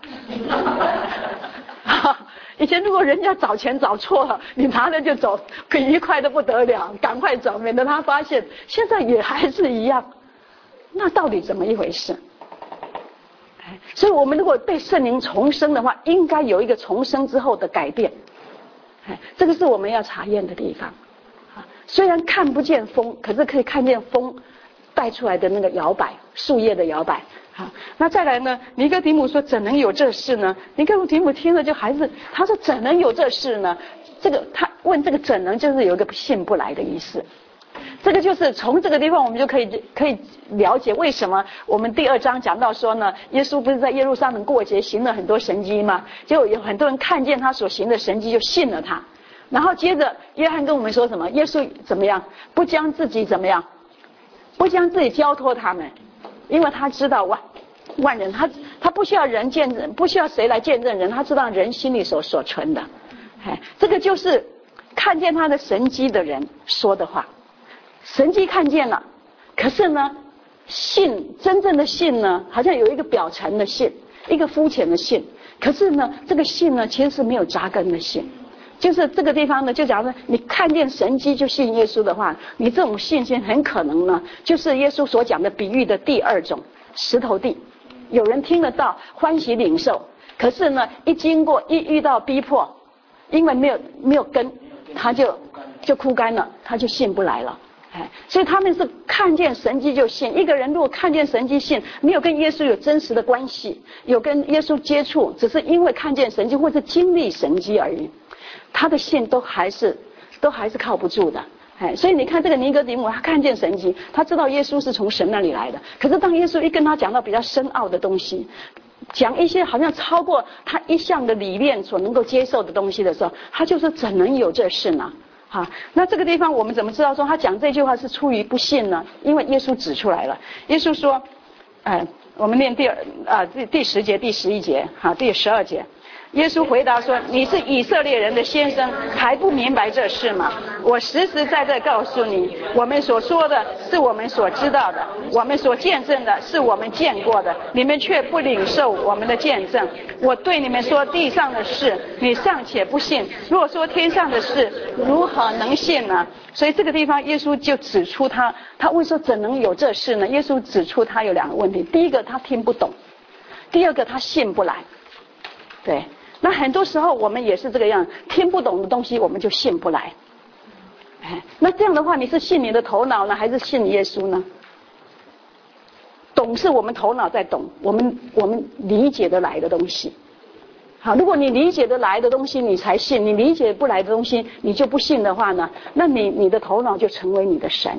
以前如果人家找钱找错了，你拿了就走，可愉快的不得了，赶快走，免得他发现。现在也还是一样，那到底怎么一回事？所以我们如果被圣灵重生的话，应该有一个重生之后的改变。这个是我们要查验的地方。虽然看不见风，可是可以看见风带出来的那个摇摆，树叶的摇摆。好，那再来呢？尼哥底母说：“怎能有这事呢？”尼哥底母听了就还是他说：“怎能有这事呢？”这个他问这个“怎能”，就是有一个信不来的意思。这个就是从这个地方我们就可以可以了解为什么我们第二章讲到说呢，耶稣不是在耶路撒冷过节行了很多神迹吗？结果有很多人看见他所行的神迹就信了他。然后接着约翰跟我们说什么？耶稣怎么样？不将自己怎么样？不将自己交托他们，因为他知道万万人，他他不需要人见证，不需要谁来见证人，他知道人心里所所存的。哎，这个就是看见他的神迹的人说的话。神迹看见了，可是呢，信真正的信呢，好像有一个表层的信，一个肤浅的信。可是呢，这个信呢，其实是没有扎根的信。就是这个地方呢，就假如你看见神迹就信耶稣的话，你这种信心很可能呢，就是耶稣所讲的比喻的第二种石头地。有人听得到，欢喜领受，可是呢，一经过一遇到逼迫，因为没有没有根，他就就枯干了，他就信不来了。哎，所以他们是看见神迹就信。一个人如果看见神迹信，没有跟耶稣有真实的关系，有跟耶稣接触，只是因为看见神迹或者经历神迹而已，他的信都还是都还是靠不住的。哎，所以你看这个尼哥底母，他看见神迹，他知道耶稣是从神那里来的。可是当耶稣一跟他讲到比较深奥的东西，讲一些好像超过他一向的理念所能够接受的东西的时候，他就说怎能有这事呢？好，那这个地方我们怎么知道说他讲这句话是出于不信呢？因为耶稣指出来了。耶稣说，哎，我们念第二啊第第十节、第十一节，好，第十二节。耶稣回答说：“你是以色列人的先生，还不明白这事吗？我实实在在告诉你，我们所说的是我们所知道的，我们所见证的是我们见过的，你们却不领受我们的见证。我对你们说地上的事，你尚且不信，若说天上的事，如何能信呢？”所以这个地方耶稣就指出他，他问说怎能有这事呢？耶稣指出他有两个问题：第一个他听不懂，第二个他信不来。对。那很多时候我们也是这个样，听不懂的东西我们就信不来。哎，那这样的话，你是信你的头脑呢，还是信耶稣呢？懂是我们头脑在懂，我们我们理解得来的东西。好，如果你理解得来的东西你才信，你理解不来的东西你就不信的话呢，那你你的头脑就成为你的神。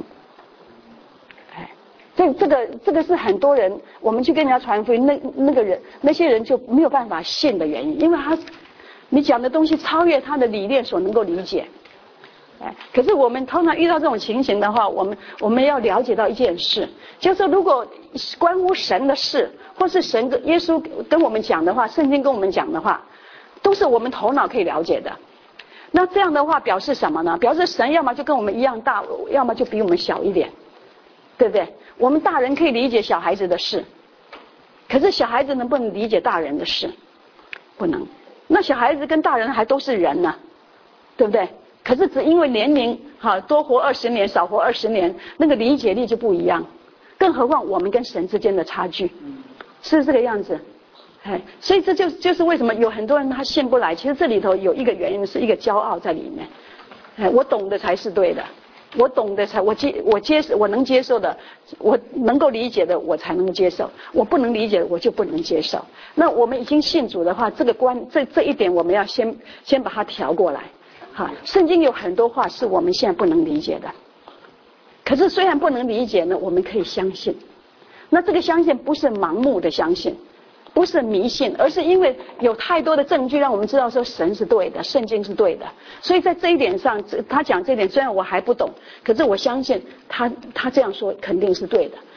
这这个这个是很多人，我们去跟人家传福音，那那个人那些人就没有办法信的原因，因为他你讲的东西超越他的理念所能够理解。哎，可是我们通常遇到这种情形的话，我们我们要了解到一件事，就是说如果关乎神的事，或是神跟耶稣跟我们讲的话，圣经跟我们讲的话，都是我们头脑可以了解的。那这样的话表示什么呢？表示神要么就跟我们一样大，要么就比我们小一点，对不对？我们大人可以理解小孩子的事，可是小孩子能不能理解大人的事？不能。那小孩子跟大人还都是人呢，对不对？可是只因为年龄哈多活二十年少活二十年，那个理解力就不一样。更何况我们跟神之间的差距，是这个样子。哎，所以这就就是为什么有很多人他信不来。其实这里头有一个原因，是一个骄傲在里面。哎，我懂的才是对的。我懂得才我接我接我能接受的，我能够理解的我才能接受，我不能理解的我就不能接受。那我们已经信主的话，这个观这这一点我们要先先把它调过来。哈，圣经有很多话是我们现在不能理解的，可是虽然不能理解呢，我们可以相信。那这个相信不是盲目的相信，不是迷信，而是因为有太多的证据让我们知道说神是对的，圣经是对的。所以在这一点上，他讲这一点虽然我还不懂，可是我相信他他这样说肯定是对的。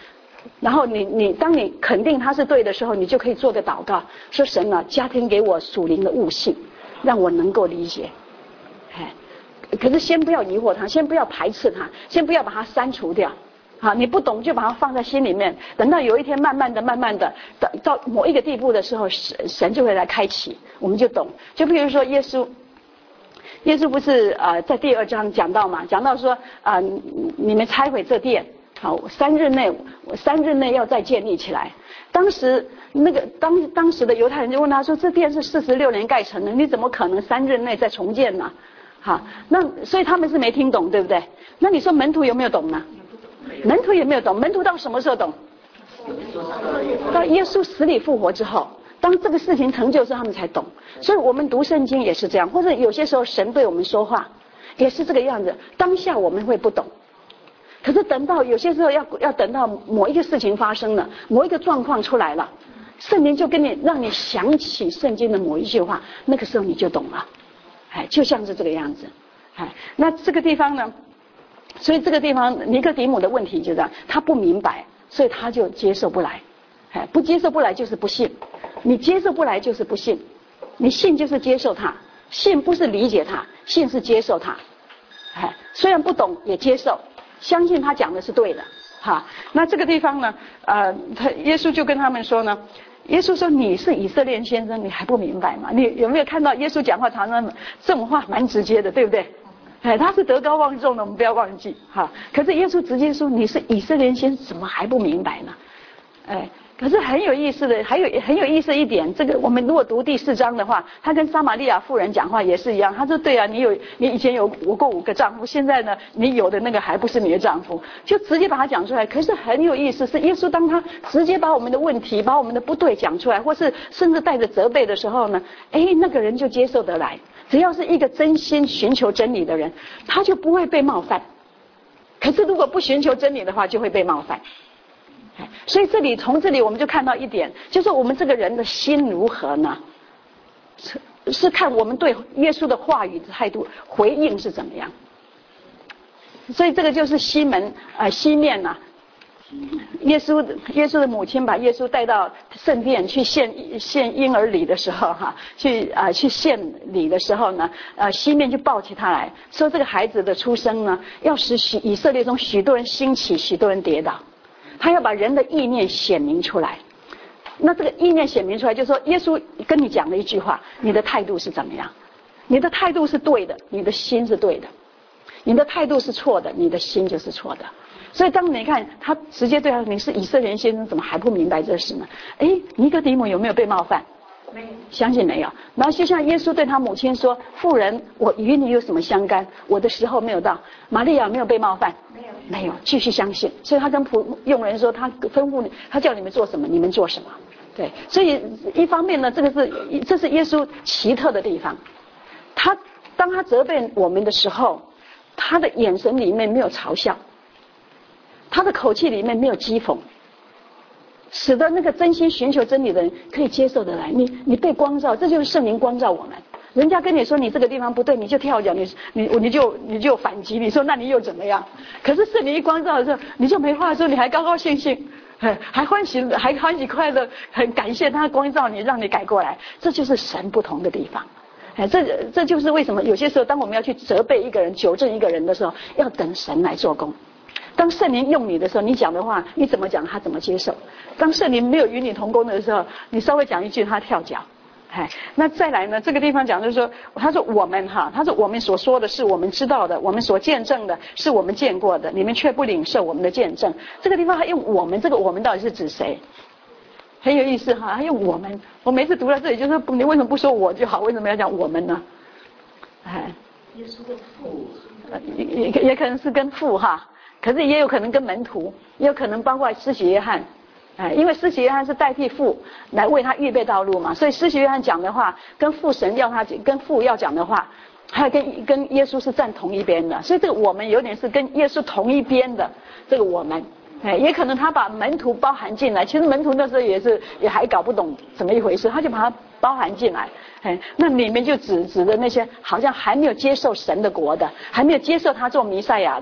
然后你你当你肯定他是对的时候，你就可以做个祷告，说神啊，加添给我属灵的悟性，让我能够理解。哎，可是先不要疑惑他，先不要排斥他，先不要把它删除掉。好，你不懂就把它放在心里面，等到有一天慢慢的、慢慢的到到某一个地步的时候，神神就会来开启，我们就懂。就比如说耶稣，耶稣不是呃在第二章讲到嘛，讲到说啊、呃、你们拆毁这殿，好，三日内三日内要再建立起来。当时那个当当时的犹太人就问他说，这殿是四十六年盖成的，你怎么可能三日内再重建呢？好，那所以他们是没听懂，对不对？那你说门徒有没有懂呢？门徒也没有懂，门徒到什么时候懂？到耶稣死里复活之后，当这个事情成就之后，他们才懂。所以我们读圣经也是这样，或者有些时候神对我们说话也是这个样子。当下我们会不懂，可是等到有些时候要要等到某一个事情发生了，某一个状况出来了，圣灵就跟你让你想起圣经的某一句话，那个时候你就懂了。哎，就像是这个样子。哎，那这个地方呢？所以这个地方尼哥底母的问题就这样，他不明白，所以他就接受不来。哎，不接受不来就是不信，你接受不来就是不信，你信就是接受他，信不是理解他，信是接受他。哎，虽然不懂也接受，相信他讲的是对的。哈，那这个地方呢，呃，他耶稣就跟他们说呢，耶稣说你是以色列先生，你还不明白吗？你有没有看到耶稣讲话常常这种话蛮直接的，对不对？哎，他是德高望重的，我们不要忘记哈。可是耶稣直接说你是以色列先生，怎么还不明白呢？哎，可是很有意思的，还有很有意思一点，这个我们如果读第四章的话，他跟撒玛利亚妇人讲话也是一样。他说对啊，你有你以前有有过五个丈夫，现在呢你有的那个还不是你的丈夫，就直接把它讲出来。可是很有意思，是耶稣当他直接把我们的问题、把我们的不对讲出来，或是甚至带着责备的时候呢，哎，那个人就接受得来。只要是一个真心寻求真理的人，他就不会被冒犯。可是如果不寻求真理的话，就会被冒犯。所以这里从这里我们就看到一点，就是我们这个人的心如何呢？是是看我们对耶稣的话语的态度回应是怎么样。所以这个就是西门呃西面呐、啊。耶稣耶稣的母亲把耶稣带到圣殿去献献婴儿礼的时候哈，去啊、呃、去献礼的时候呢，呃西面就抱起他来说，这个孩子的出生呢，要使许以色列中许多人兴起，许多人跌倒，他要把人的意念显明出来。那这个意念显明出来，就是说耶稣跟你讲了一句话，你的态度是怎么样？你的态度是对的，你的心是对的；你的态度是错的，你的心就是错的。所以当你看他直接对他说你是以色列先生，怎么还不明白这事呢？哎，尼哥底母有没有被冒犯？没有，相信没有。然后就像耶稣对他母亲说，妇人，我与你有什么相干？我的时候没有到。玛利亚没有被冒犯？没有，没有，继续相信。所以他跟仆佣人说，他吩咐你，他叫你们做什么，你们做什么。对，所以一方面呢，这个是这是耶稣奇特的地方。他当他责备我们的时候，他的眼神里面没有嘲笑，他的口气里面没有讥讽，使得那个真心寻求真理的人可以接受得来。你你被光照，这就是圣灵光照我们。人家跟你说你这个地方不对，你就跳脚，你你你就你就反击，你说那你又怎么样？可是圣灵一光照的时候，你就没话说，你还高高兴兴，还欢喜还欢喜快乐，很感谢他光照你，让你改过来。这就是神不同的地方。哎，这这就是为什么有些时候当我们要去责备一个人、纠正一个人的时候，要等神来做工。当圣灵用你的时候，你讲的话你怎么讲他怎么接受。当圣灵没有与你同工的时候，你稍微讲一句他跳脚。哎，那再来呢，这个地方讲就是说，他说我们哈，他说我们所说的是我们知道的，我们所见证的是我们见过的，你们却不领受我们的见证。这个地方他用我们，这个我们到底是指谁？很有意思哈，他用我们。我每次读到这里就说，你为什么不说我就好，为什么要讲我们呢？哎， 耶稣的父， 也也可能是跟父哈。可是也有可能跟门徒，也有可能包括施洗约翰，哎，因为施洗约翰是代替父来为他预备道路嘛，所以施洗约翰讲的话跟父神要他跟父要讲的话，还有跟跟耶稣是站同一边的，所以这个我们有点是跟耶稣同一边的这个我们，哎，也可能他把门徒包含进来，其实门徒那时候也是也还搞不懂怎么一回事，他就把它包含进来，哎，那里面就指指的那些好像还没有接受神的国的，还没有接受他做弥赛亚的。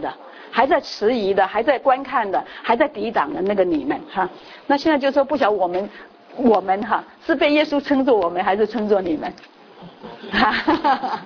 还在迟疑的，还在观看的，还在抵挡的那个你们哈。那现在就说不晓得我们我们哈是被耶稣称作我们，还是称作你们？哈哈哈哈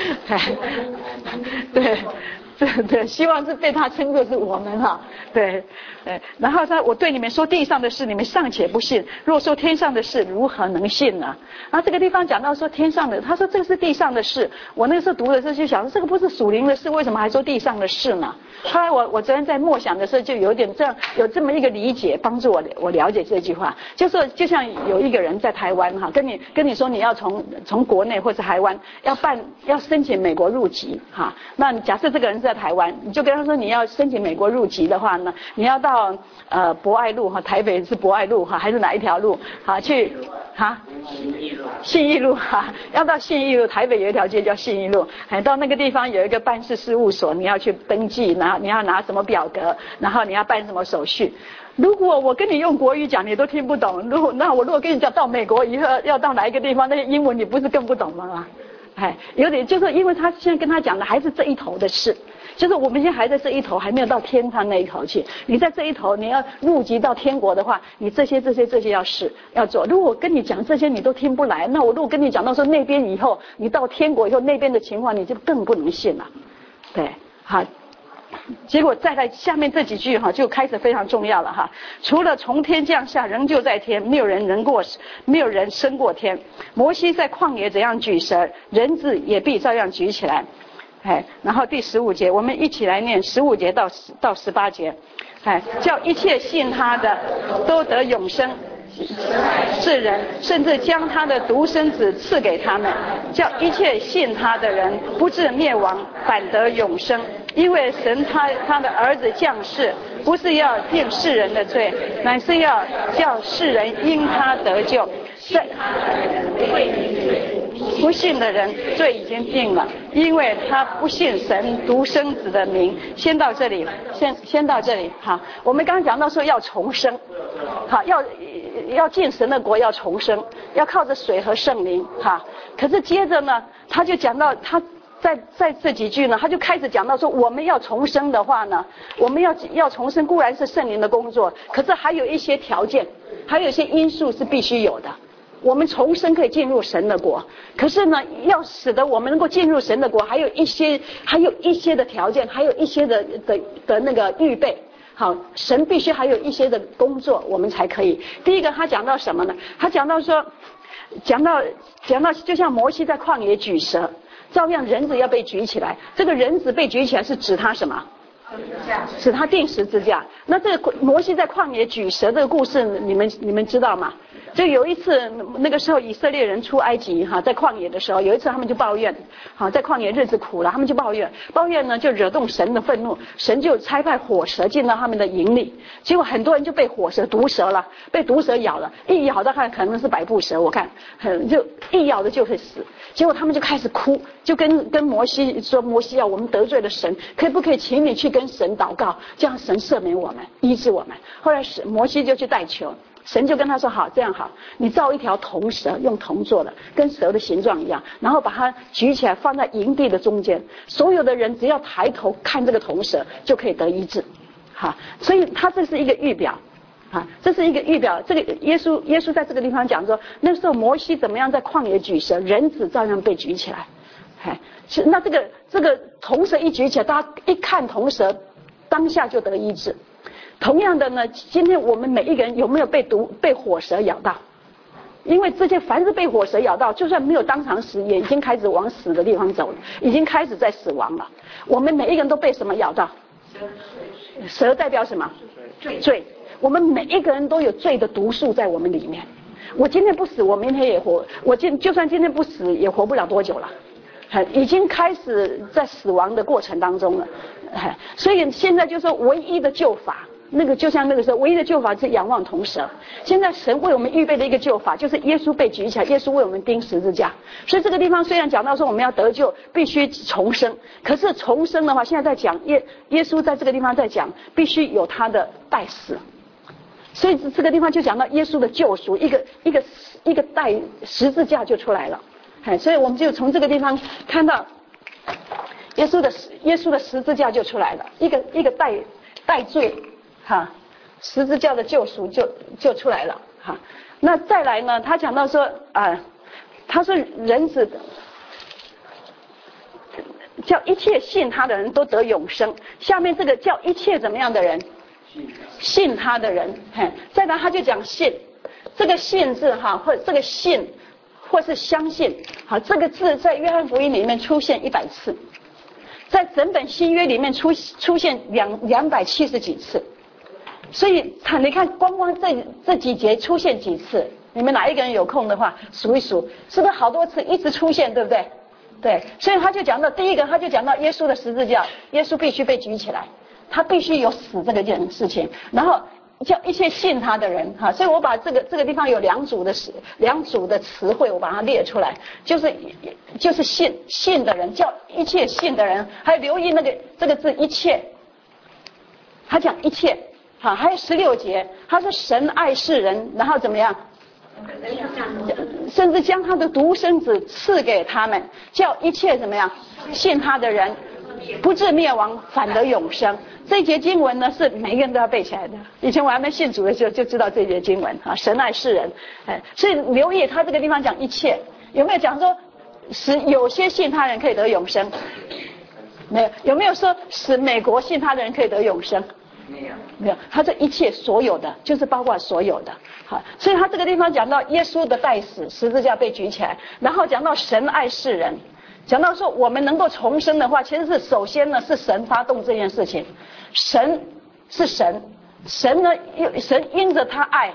对。对对，希望是被他称作是我们哈，对，对。然后他我对你们说地上的事，你们尚且不信，若说天上的事，如何能信呢？然后这个地方讲到说天上的，他说这个是地上的事。我那个时候读的时候就想说，这个不是属灵的事，为什么还说地上的事呢？后来我我昨天在默想的时候，就有点这样有这么一个理解，帮助我我了解这句话，就说就像有一个人在台湾哈，跟你跟你说你要从从国内或者台湾要办要申请美国入籍哈，那假设这个人是在台湾，你就跟他说你要申请美国入籍的话呢，你要到呃博爱路哈，台北是博爱路哈，还是哪一条路哈去哈？信义路。信义路哈，要到信义路，台北有一条街叫信义路，哎，到那个地方有一个办事事务所，你要去登记，然后你要拿什么表格，然后你要办什么手续。如果我跟你用国语讲，你都听不懂，如果那我如果跟你讲到美国以后要到哪一个地方，那些英文你不是更不懂吗？哎，有点就是因为他现在跟他讲的还是这一头的事，就是我们现在还在这一头，还没有到天堂那一头去。你在这一头，你要入籍到天国的话，你这些这些这些要试要做。如果我跟你讲这些你都听不来，那我如果跟你讲到说那边以后，你到天国以后那边的情况，你就更不能信了。对，好。结果再来下面这几句哈，就开始非常重要了哈。除了从天降下，仍旧在天，没有人能过，没有人升过天。摩西在旷野怎样举蛇，人子也必照样举起来。哎，然后第十五节，我们一起来念十五节到到十八节。哎，叫一切信他的都得永生。世人甚至将他的独生子赐给他们，叫一切信他的人不至灭亡，反得永生。因为神他他的儿子降世，不是要定世人的罪，乃是要叫世人因他得救。不信的人罪已经定了，因为他不信神独生子的名。先到这里，先先到这里。好，我们刚刚讲到说要重生，好，要要进神的国，要重生，要靠着水和圣灵。哈，可是接着呢，他就讲到他。在在这几句呢，他就开始讲到说，我们要重生的话呢，我们要要重生固然是圣灵的工作，可是还有一些条件，还有一些因素是必须有的。我们重生可以进入神的国，可是呢，要使得我们能够进入神的国，还有一些还有一些的条件，还有一些的的的那个预备。好，神必须还有一些的工作，我们才可以。第一个，他讲到什么呢？他讲到说，讲到讲到，就像摩西在旷野举蛇。照样人子要被举起来，这个人子被举起来是指他什么？指他定十字架。那这个摩西在旷野举蛇这个故事，你们你们知道吗？就有一次，那个时候以色列人出埃及哈，在旷野的时候，有一次他们就抱怨，好，在旷野日子苦了，他们就抱怨，抱怨呢就惹动神的愤怒，神就差派火蛇进到他们的营里，结果很多人就被火蛇毒蛇了，被毒蛇咬了，一咬到看可能是百步蛇，我看很就一咬的就会死，结果他们就开始哭，就跟跟摩西说，摩西啊，我们得罪了神，可不可以请你去跟神祷告，这样神赦免我们，医治我们。后来是摩西就去代求。神就跟他说，好，这样好，你造一条铜蛇，用铜做的，跟蛇的形状一样，然后把它举起来放在营地的中间，所有的人只要抬头看这个铜蛇就可以得医治。好，所以他这是一个预表啊，这是一个预表。这个耶稣耶稣在这个地方讲说，那时候摩西怎么样在旷野举蛇，人子照样被举起来。哎，那这个这个铜蛇一举起来，大家一看铜蛇，当下就得医治。同样的呢，今天我们每一个人有没有被毒被火蛇咬到？因为这些凡是被火蛇咬到，就算没有当场死，也已经开始往死的地方走了，已经开始在死亡了。我们每一个人都被什么咬到？蛇代表什么？罪。我们每一个人都有罪的毒素在我们里面。我今天不死，我明天也活。我今就算今天不死，也活不了多久了。已经开始在死亡的过程当中了。所以现在就是唯一的救法。那个就像那个时候，唯一的救法是仰望铜蛇。现在神为我们预备的一个救法，就是耶稣被举起来，耶稣为我们钉十字架。所以这个地方虽然讲到说我们要得救，必须重生，可是重生的话，现在在讲耶耶稣在这个地方在讲，必须有他的代死。所以这个地方就讲到耶稣的救赎，一个一个一个代十字架就出来了。哎，所以我们就从这个地方看到。 耶稣的耶稣的十字架就出来了，一个一个代代罪哈，十字架的救赎就就出来了哈。那再来呢，他讲到说啊、呃，他说人子叫一切信他的人都得永生，下面这个叫一切怎么样的人？信他的人，嘿，再来他就讲信，这个信字哈，或者这个信，或是相信，好，这个字在约翰福音里面出现一百次，在整本新约里面出出现两两百七十几次，所以你看光光这这几节出现几次，你们哪一个人有空的话数一数，是不是好多次一直出现，对不对？对，所以他就讲到第一个，他就讲到耶稣的十字架，耶稣必须被举起来。他必须有死这个件事情，然后叫一切信他的人哈，所以我把这个这个地方有两组的两组的词汇，我把它列出来，就是就是信信的人，叫一切信的人，还有留意那个这个字一切，他讲一切，好，还有十六节，他说神爱世人，然后怎么样？甚至将他的独生子赐给他们，叫一切怎么样？信他的人不至灭亡，反得永生。这一节经文呢，是每个人都要背起来的。以前我还没信主的时候就知道这一节经文啊，神爱世人，哎，所以留意他这个地方讲一切，有没有讲说使有些信他人可以得永生？没有。有没有说使美国信他的人可以得永生？ 没有， 没有。他这一切所有的，就是包括所有的。好，所以他这个地方讲到耶稣的代死，十字架被举起来，然后讲到神爱世人。讲到说我们能够重生的话，其实是首先呢是神发动这件事情，神是神，神呢神因着他爱，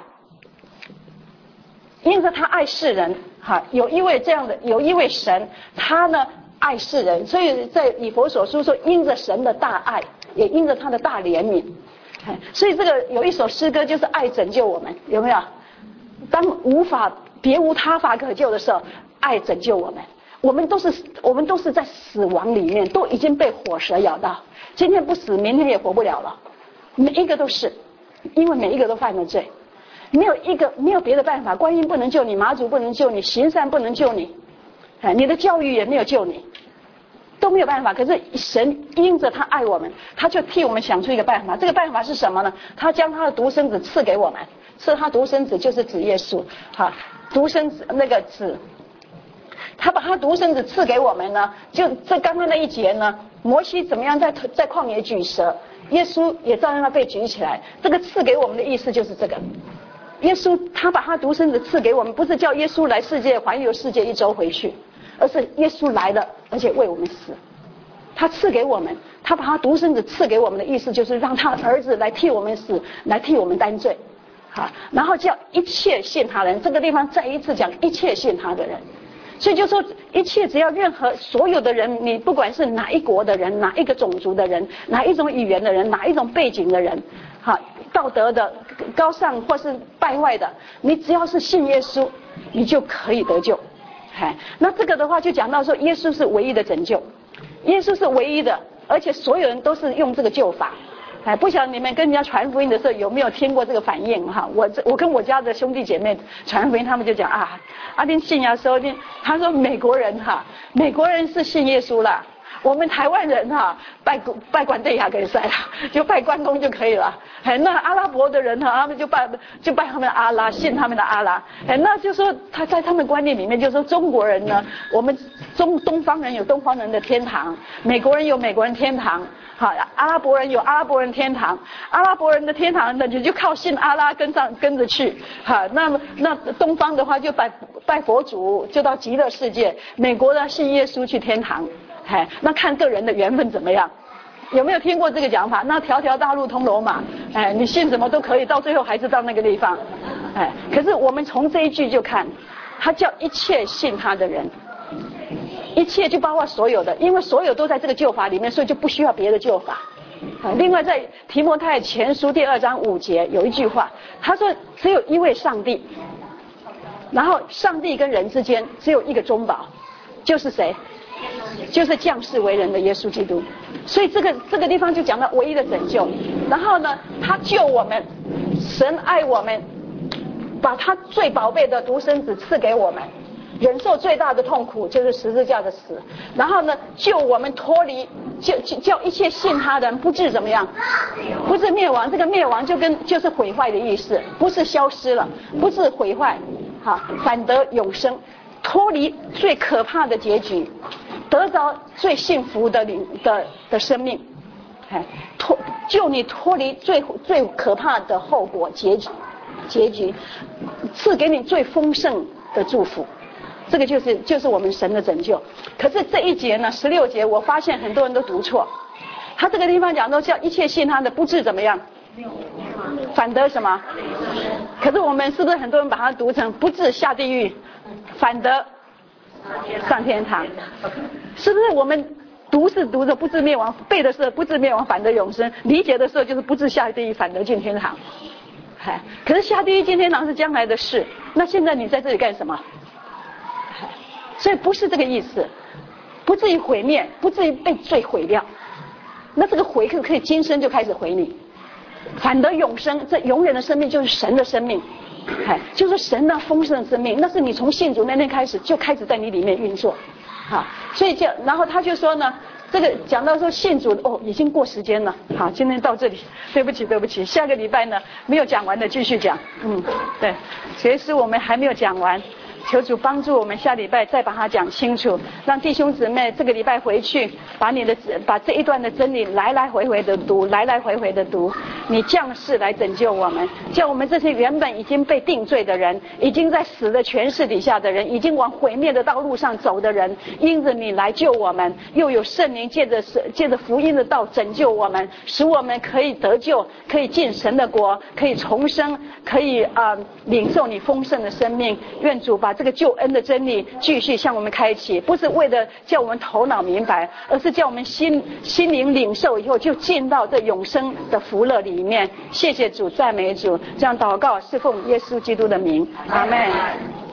因着他爱世人，哈，有一位这样的有一位神，他呢爱世人，所以在以弗所书说因着神的大爱，也因着他的大怜悯，所以这个有一首诗歌就是爱拯救我们，有没有？当无法别无他法可救的时候，爱拯救我们。我们都是我们都是在死亡里面，都已经被火蛇咬到，今天不死明天也活不了了，每一个都是，因为每一个都犯了罪，没有一个没有别的办法，观音不能救你，妈祖不能救你，行善不能救你，哎，你的教育也没有救你，都没有办法。可是神因着他爱我们，他就替我们想出一个办法，这个办法是什么呢？他将他的独生子赐给我们，赐他独生子就是指耶稣，哈，独生子那个子。他把他独生子赐给我们呢，就这刚刚那一节呢，摩西怎么样在在旷野举蛇，耶稣也照样要被举起来。这个赐给我们的意思就是这个，耶稣他把他独生子赐给我们，不是叫耶稣来世界环游世界一周回去，而是耶稣来了，而且为我们死。他赐给我们，他把他独生子赐给我们的意思就是让他的儿子来替我们死，来替我们担罪，好，然后叫一切信他人。这个地方再一次讲一切信他的人。所以就说一切只要任何所有的人，你不管是哪一国的人，哪一个种族的人，哪一种语言的人，哪一种背景的人，好，道德的高尚或是败坏的，你只要是信耶稣，你就可以得救。哎，那这个的话就讲到说耶稣是唯一的拯救，耶稣是唯一的，而且所有人都是用这个救法。哎，不晓得你们跟人家传福音的时候有没有听过这个反应哈？我我跟我家的兄弟姐妹传福音，他们就讲啊，阿丁信耶稣，他说美国人哈，美国人是信耶稣啦，我们台湾人哈拜拜关帝亚给塞了，就拜关公就可以了。哎，那阿拉伯的人哈，他们就拜就拜他们的阿拉，信他们的阿拉。哎，那就说他在他们观念里面，就说中国人呢，我们中东方人有东方人的天堂，美国人有美国人天堂。好，阿拉伯人有阿拉伯人天堂，阿拉伯人的天堂呢，你就靠信阿拉跟上跟着去。好，那么那东方的话就拜拜佛祖，就到极乐世界。美国的信耶稣去天堂。哎，那看个人的缘分怎么样？有没有听过这个讲法？那条条大路通罗马，哎，你信什么都可以，到最后还是到那个地方。哎，可是我们从这一句就看，他叫一切信他的人。一切就包括所有的，因为所有都在这个救法里面，所以就不需要别的救法。啊，另外在提摩太前书第二章五节有一句话，他说只有一位上帝，然后上帝跟人之间只有一个中保，就是谁？就是降世为人的耶稣基督。所以这个这个地方就讲到唯一的拯救。然后呢，他救我们，神爱我们，把他最宝贝的独生子赐给我们。 忍受最大的痛苦就是十字架的死，然后呢，救我们脱离，叫叫一切信他的人不致怎么样，不是灭亡。这个灭亡就跟就是毁坏的意思，不是消失了，不是毁坏，好，反得永生，脱离最可怕的结局，得着最幸福的领的的生命，哎，脱救你脱离最最可怕的后果结局，结局，赐给你最丰盛的祝福。这个就是就是我们神的拯救。可是这一节呢，十六节，我发现很多人都读错。他这个地方讲说叫一切信他的不致怎么样，反得什么？可是我们是不是很多人把它读成不致下地狱，反得上天堂？是不是我们读是读着不致灭亡，背的是不致灭亡反得永生，理解的时候就是不致下地狱反得进天堂？可是下地狱进天堂是将来的事，那现在你在这里干什么？所以不是这个意思，不至于毁灭，不至于被罪毁掉。那这个毁可可以今生就开始毁你，反得永生，这永远的生命就是神的生命，哎，就是神的丰盛的生命，那是你从信主那天开始就开始在你里面运作，好，所以就然后他就说呢，这个讲到说信主哦，已经过时间了，好，今天到这里，对不起对不起，下个礼拜呢没有讲完的继续讲，嗯，对，其实我们还没有讲完。求主帮助我们下礼拜再把它讲清楚，让弟兄姊妹这个礼拜回去把你的把这一段的真理来来回回的读，来来回回的读。你降世来拯救我们，叫我们这些原本已经被定罪的人，已经在死的权势底下的人，已经往毁灭的道路上走的人，因着你来救我们，又有圣灵借着借着福音的道拯救我们，使我们可以得救，可以进神的国，可以重生，可以啊、呃、领受你丰盛的生命。愿主把这个救恩的真理继续向我们开启，不是为了叫我们头脑明白，而是叫我们心心灵领受以后就进到这永生的福乐里面。谢谢主，赞美主，这样祷告是奉耶稣基督的名，阿们。